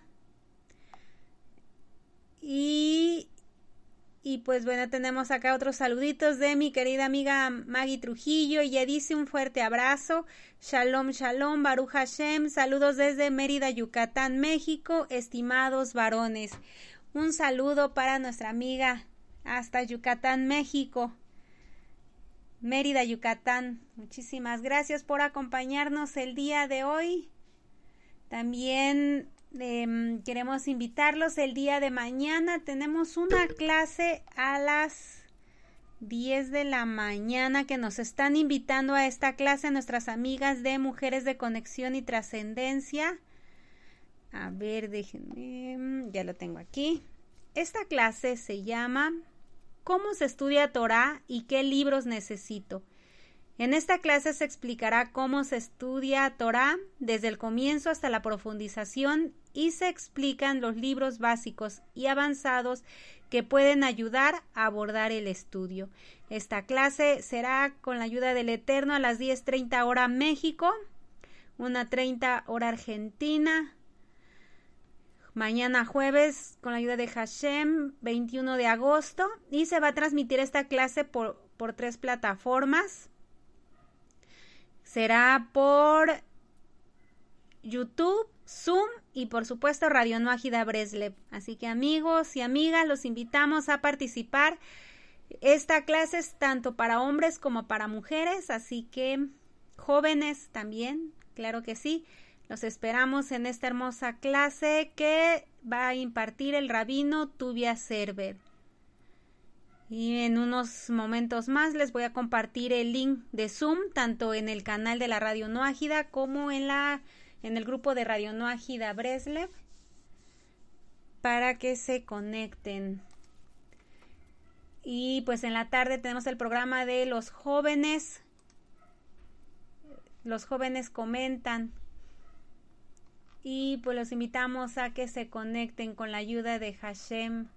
Y, y pues bueno, tenemos acá otros saluditos de mi querida amiga Maggie Trujillo. Ella dice un fuerte abrazo. Shalom, shalom, Baruch Hashem. Saludos desde Mérida, Yucatán, México. Estimados varones. Un saludo para nuestra amiga hasta Yucatán, México. Mérida, Yucatán. Muchísimas gracias por acompañarnos el día de hoy. También eh, queremos invitarlos el día de mañana. Tenemos una clase a las diez de la mañana que nos están invitando a esta clase nuestras amigas de Mujeres de Conexión y Trascendencia. A ver, déjenme, ya lo tengo aquí. Esta clase se llama ¿Cómo se estudia Torah y qué libros necesito? En esta clase se explicará cómo se estudia Torah desde el comienzo hasta la profundización y se explican los libros básicos y avanzados que pueden ayudar a abordar el estudio. Esta clase será con la ayuda del Eterno a las diez treinta hora México, una treinta hora Argentina. Mañana jueves, con la ayuda de Hashem, veintiuno de agosto, y se va a transmitir esta clase por, por tres plataformas. Será por YouTube, Zoom y por supuesto Radio No Ágida Breslev. Así que amigos y amigas, los invitamos a participar. Esta clase es tanto para hombres como para mujeres, así que jóvenes también, claro que sí. Los esperamos en esta hermosa clase que va a impartir el rabino Tuvia Server. Y en unos momentos más les voy a compartir el link de Zoom, tanto en el canal de la Radio No Ágida como en, la, en el grupo de Radio No Ágida Breslev, para que se conecten. Y pues en la tarde tenemos el programa de los jóvenes. Los jóvenes comentan. Y pues los invitamos a que se conecten con la ayuda de Hashem.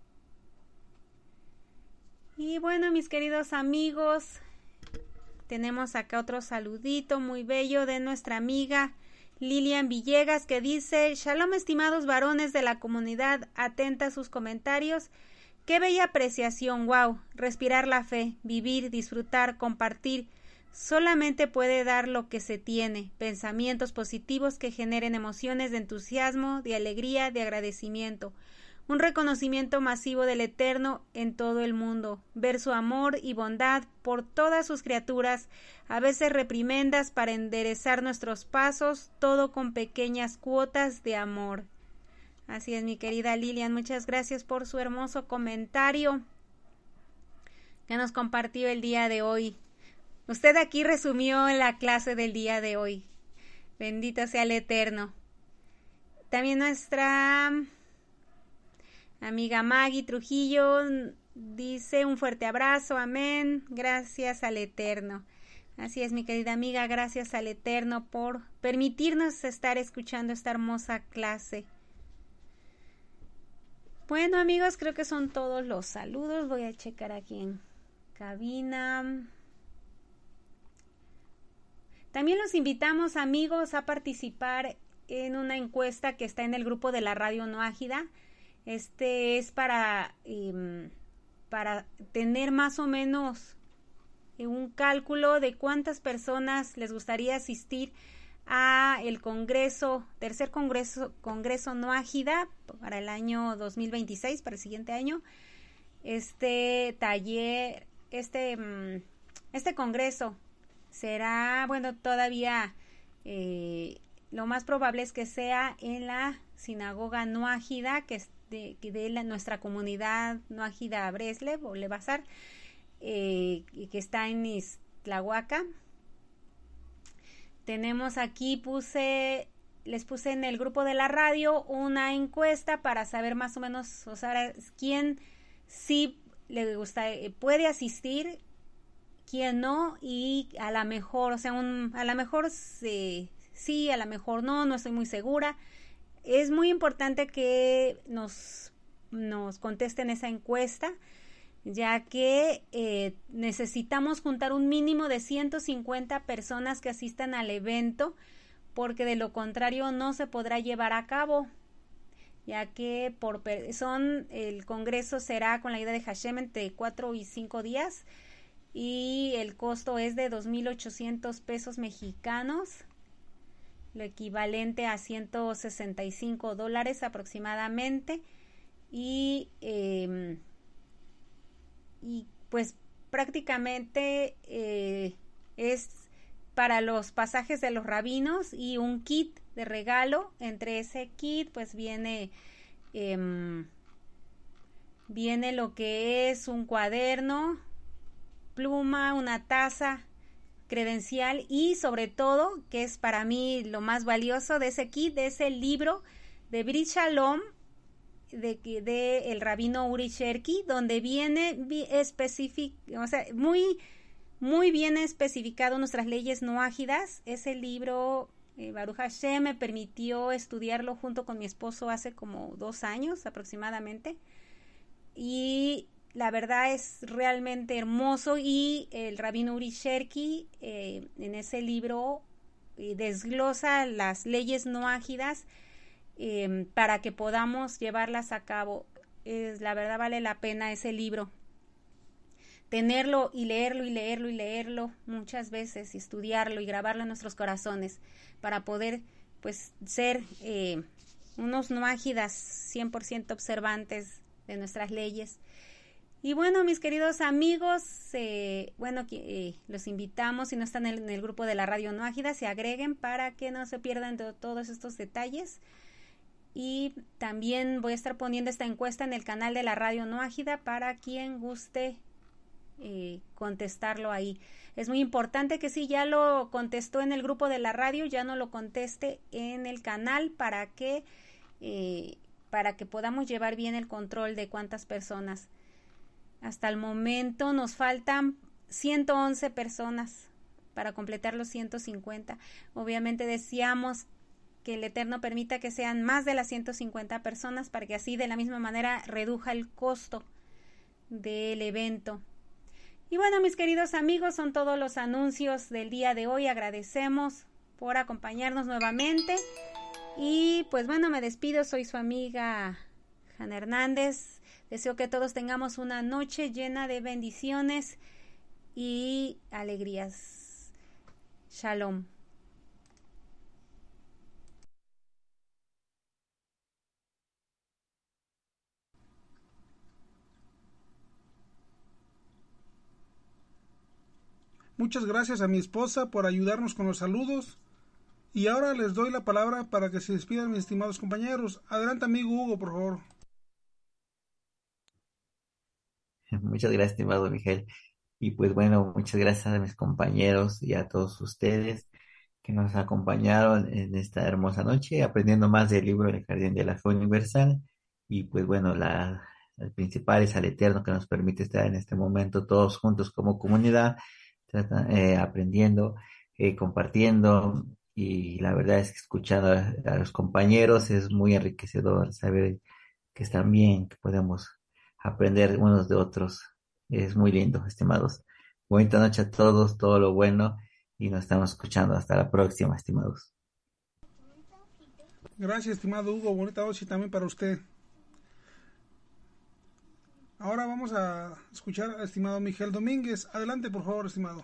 Y bueno, mis queridos amigos, tenemos acá otro saludito muy bello de nuestra amiga Lilian Villegas, que dice: Shalom, estimados varones de la comunidad, atenta a sus comentarios. Qué bella apreciación, wow, respirar la fe, vivir, disfrutar, compartir. Solamente puede dar lo que se tiene, pensamientos positivos que generen emociones de entusiasmo, de alegría, de agradecimiento. un reconocimiento masivo del Eterno en todo el mundo, ver su amor y bondad por todas sus criaturas, a veces reprimendas para enderezar nuestros pasos, todo con pequeñas cuotas de amor. Así es, mi querida Lilian, muchas gracias por su hermoso comentario que nos compartió el día de hoy. Usted aquí resumió la clase del día de hoy. Bendito sea el Eterno. También nuestra amiga Maggie Trujillo dice un fuerte abrazo, amén, gracias al Eterno. Así es, mi querida amiga, gracias al Eterno por permitirnos estar escuchando esta hermosa clase. Bueno, amigos, creo que son todos los saludos. Voy a checar aquí en cabina. También los invitamos, amigos, a participar en una encuesta que está en el grupo de la Radio Noágida. Este es para, eh, para tener más o menos un cálculo de cuántas personas les gustaría asistir a el Congreso, tercer Congreso, Congreso Noágida para el año dos mil veintiséis, para el siguiente año. Este taller, este, este Congreso será, bueno, todavía eh, lo más probable es que sea en la sinagoga Noágida, que es de, de la, nuestra comunidad Noágida Breslev o Levazar, eh, que está en Iztlahuaca. Tenemos aquí, puse, les puse en el grupo de la radio una encuesta para saber más o menos, o sea, quién sí le gusta, puede asistir, quién no, y a lo mejor, o sea, un, a lo mejor sí, sí, a lo mejor no, no estoy muy segura. Es muy importante que nos, nos contesten esa encuesta, ya que eh, necesitamos juntar un mínimo de ciento cincuenta personas que asistan al evento, porque de lo contrario no se podrá llevar a cabo, ya que por son el congreso será con la ayuda de Hashem entre cuatro y cinco días y el costo es de dos mil ochocientos pesos mexicanos, lo equivalente a ciento sesenta y cinco dólares aproximadamente, y eh, y pues prácticamente eh, es para los pasajes de los rabinos y un kit de regalo. Entre ese kit pues viene eh, viene lo que es un cuaderno, pluma, una taza, credencial y sobre todo, que es para mí lo más valioso de ese kit, es el libro de Brit Shalom de, de el rabino Uri Cherky, donde viene específico, o sea, muy muy bien especificado nuestras leyes noágidas. Ese libro, eh, Baruch Hashem, me permitió estudiarlo junto con mi esposo hace como dos años aproximadamente, y la verdad es realmente hermoso. Y el rabino Uri Cherky eh, en ese libro eh, desglosa las leyes noágidas Eh, para que podamos llevarlas a cabo. Es, la verdad vale la pena ese libro, tenerlo y leerlo y leerlo y leerlo muchas veces y estudiarlo y grabarlo en nuestros corazones para poder pues ser eh, unos noágidas cien por ciento observantes de nuestras leyes. Y bueno, mis queridos amigos, eh, bueno, eh, los invitamos, si no están en el, en el grupo de la Radio Noágida, se agreguen para que no se pierdan de todos estos detalles. Y también voy a estar poniendo esta encuesta en el canal de la Radio Noágida para quien guste eh, contestarlo ahí. Es muy importante que si ya lo contestó en el grupo de la radio, ya no lo conteste en el canal para que, eh, para que podamos llevar bien el control de cuántas personas. Hasta el momento nos faltan ciento once personas para completar los ciento cincuenta. Obviamente deseamos que el Eterno permita que sean más de las ciento cincuenta personas para que así de la misma manera reduzca el costo del evento. Y bueno, mis queridos amigos, son todos los anuncios del día de hoy. Agradecemos por acompañarnos nuevamente. Y pues bueno, me despido. Soy su amiga Hanna Hernández. Deseo que todos tengamos una noche llena de bendiciones y alegrías. Shalom. Muchas gracias a mi esposa por ayudarnos con los saludos. Y ahora les doy la palabra para que se despidan mis estimados compañeros. Adelante, amigo Hugo, por favor. Muchas gracias, estimado Miguel. Y pues bueno, muchas gracias a mis compañeros y a todos ustedes que nos acompañaron en esta hermosa noche, aprendiendo más del libro El Jardín de la Fe Universal. Y pues bueno, la, el principal es al Eterno que nos permite estar en este momento todos juntos como comunidad, trata- eh, aprendiendo, eh, compartiendo. Y la verdad es que escuchando a, a los compañeros es muy enriquecedor saber que están bien, que podemos aprender unos de otros. Es muy lindo, estimados. Bonita noche a todos, todo lo bueno y nos estamos escuchando. Hasta la próxima, estimados. Gracias, estimado Hugo. Bonita noche también para usted. Ahora vamos a escuchar al estimado Miguel Domínguez. Adelante, por favor, estimado.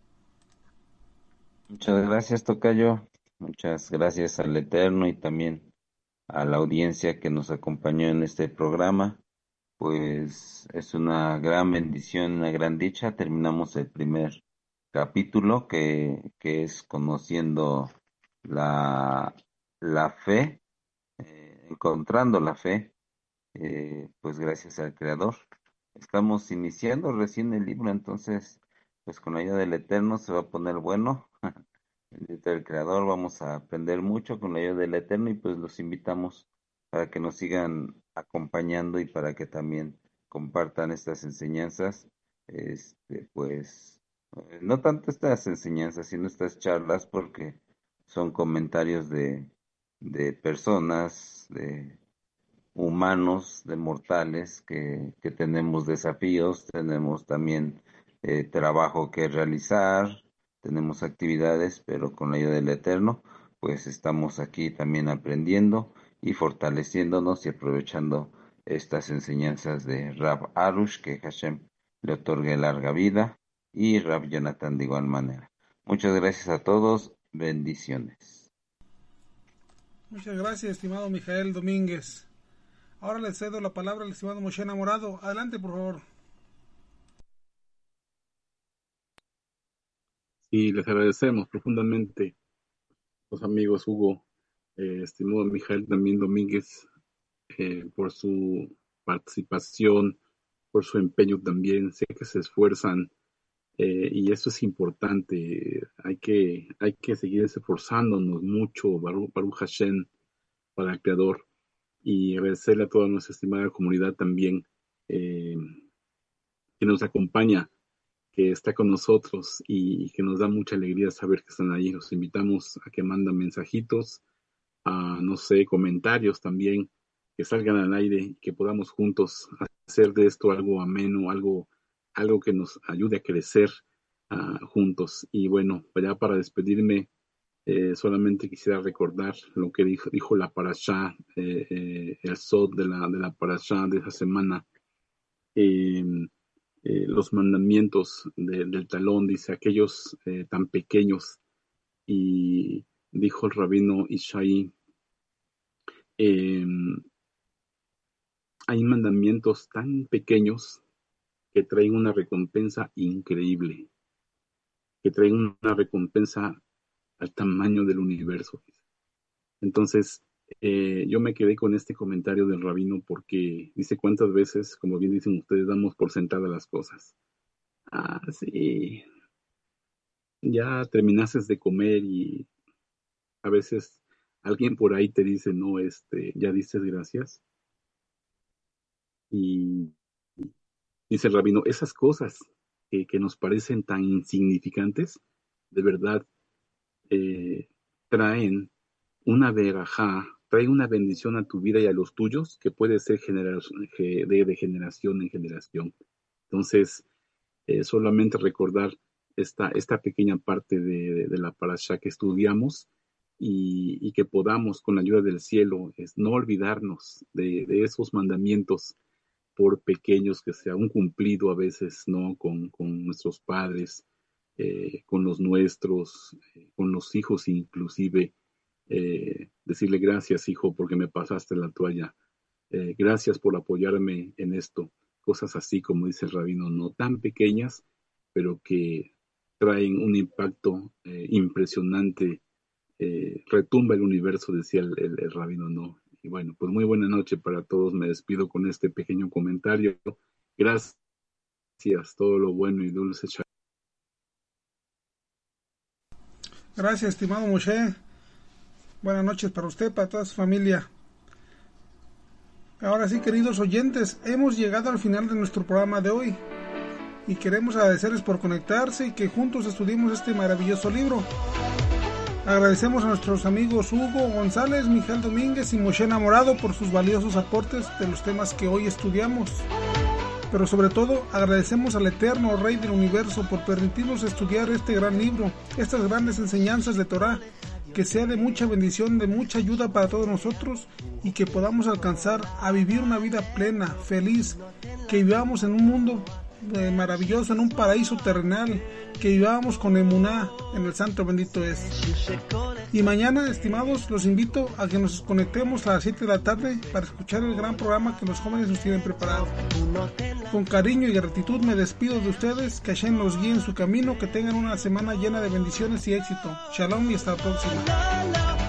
Muchas gracias, tocayo. Muchas gracias al Eterno y también a la audiencia que nos acompañó en este programa. Pues es una gran bendición, una gran dicha. Terminamos el primer capítulo que, que es conociendo la, la fe, eh, encontrando la fe, eh, pues gracias al Creador. Estamos iniciando recién el libro, entonces, pues con la ayuda del Eterno se va a poner bueno. Bendito el Creador, vamos a aprender mucho con la ayuda del Eterno y pues los invitamos para que nos sigan acompañando y para que también compartan estas enseñanzas, este, pues, eh, no tanto estas enseñanzas, sino estas charlas, porque son comentarios de, de personas, de humanos, de mortales, que, que tenemos desafíos, tenemos también eh, trabajo que realizar, tenemos actividades, pero con la ayuda del Eterno, pues estamos aquí también aprendiendo y fortaleciéndonos y aprovechando estas enseñanzas de Rab Arush, que Hashem le otorgue larga vida, y Rab Jonathan de igual manera. Muchas gracias a todos, bendiciones. Muchas gracias, estimado Miguel Domínguez. Ahora le cedo la palabra al estimado Moshe Enamorado. Adelante, por favor. Y les agradecemos profundamente, los amigos Hugo, eh, estimado Mijael también Domínguez, eh, por su participación, por su empeño también. Sé que se esfuerzan eh, y eso es importante. Hay que, hay que seguir esforzándonos mucho, Baruch, Baruch Hashem, para el Creador, y agradecerle a toda nuestra estimada comunidad también eh, que nos acompaña, que está con nosotros y que nos da mucha alegría saber que están ahí. Los invitamos a que mandan mensajitos, a, no sé, comentarios también, que salgan al aire y que podamos juntos hacer de esto algo ameno, algo, algo que nos ayude a crecer uh, juntos. Y bueno, ya para despedirme, eh, solamente quisiera recordar lo que dijo, dijo la parashá, eh, eh, el sod de la, de la parashá de esa semana. Eh, eh, los mandamientos de, del talón, dice, aquellos eh, tan pequeños, y dijo el rabino Ishai, eh, hay mandamientos tan pequeños que traen una recompensa increíble, que traen una recompensa al tamaño del universo. Entonces, eh, yo me quedé con este comentario del rabino porque dice cuántas veces, como bien dicen ustedes, damos por sentadas las cosas. Ah, sí, ya terminaste de comer y a veces alguien por ahí te dice, no, este, ya dices gracias. Y dice el rabino, esas cosas que, que nos parecen tan insignificantes, de verdad, eh, traen una verajá, traen una bendición a tu vida y a los tuyos que puede ser generación, de, de generación en generación. Entonces, eh, solamente recordar esta, esta pequeña parte de, de, de la parashá que estudiamos y, y que podamos, con la ayuda del cielo, es no olvidarnos de, de esos mandamientos, por pequeños que se han cumplido a veces, ¿no? Con, con nuestros padres, eh, con los nuestros, eh, con los hijos inclusive. Eh, decirle gracias, hijo, porque me pasaste la toalla. Eh, gracias por apoyarme en esto. Cosas así, como dice el rabino, no tan pequeñas, pero que traen un impacto eh, impresionante. Eh, retumba el universo, decía el, el, el rabino, ¿no? Y bueno, pues muy buena noche para todos. Me despido con este pequeño comentario. Gracias, todo lo bueno y dulce. Gracias, estimado Moshe. Buenas noches para usted, para toda su familia. Ahora sí, queridos oyentes, hemos llegado al final de nuestro programa de hoy y queremos agradecerles por conectarse y que juntos estudiemos este maravilloso libro. Agradecemos a nuestros amigos Hugo González, Miguel Domínguez y Moshe Enamorado por sus valiosos aportes de los temas que hoy estudiamos. Pero sobre todo agradecemos al eterno Rey del Universo por permitirnos estudiar este gran libro, estas grandes enseñanzas de Torah, que sea de mucha bendición, de mucha ayuda para todos nosotros y que podamos alcanzar a vivir una vida plena, feliz, que vivamos en un mundo eh, maravilloso, en un paraíso terrenal, que vivamos con emuná en el santo bendito es. Y mañana, estimados, los invito a que nos conectemos a las siete de la tarde para escuchar el gran programa que los jóvenes nos tienen preparado. Con cariño y gratitud me despido de ustedes, que Hashem los guíe en su camino, que tengan una semana llena de bendiciones y éxito. Shalom y hasta la próxima.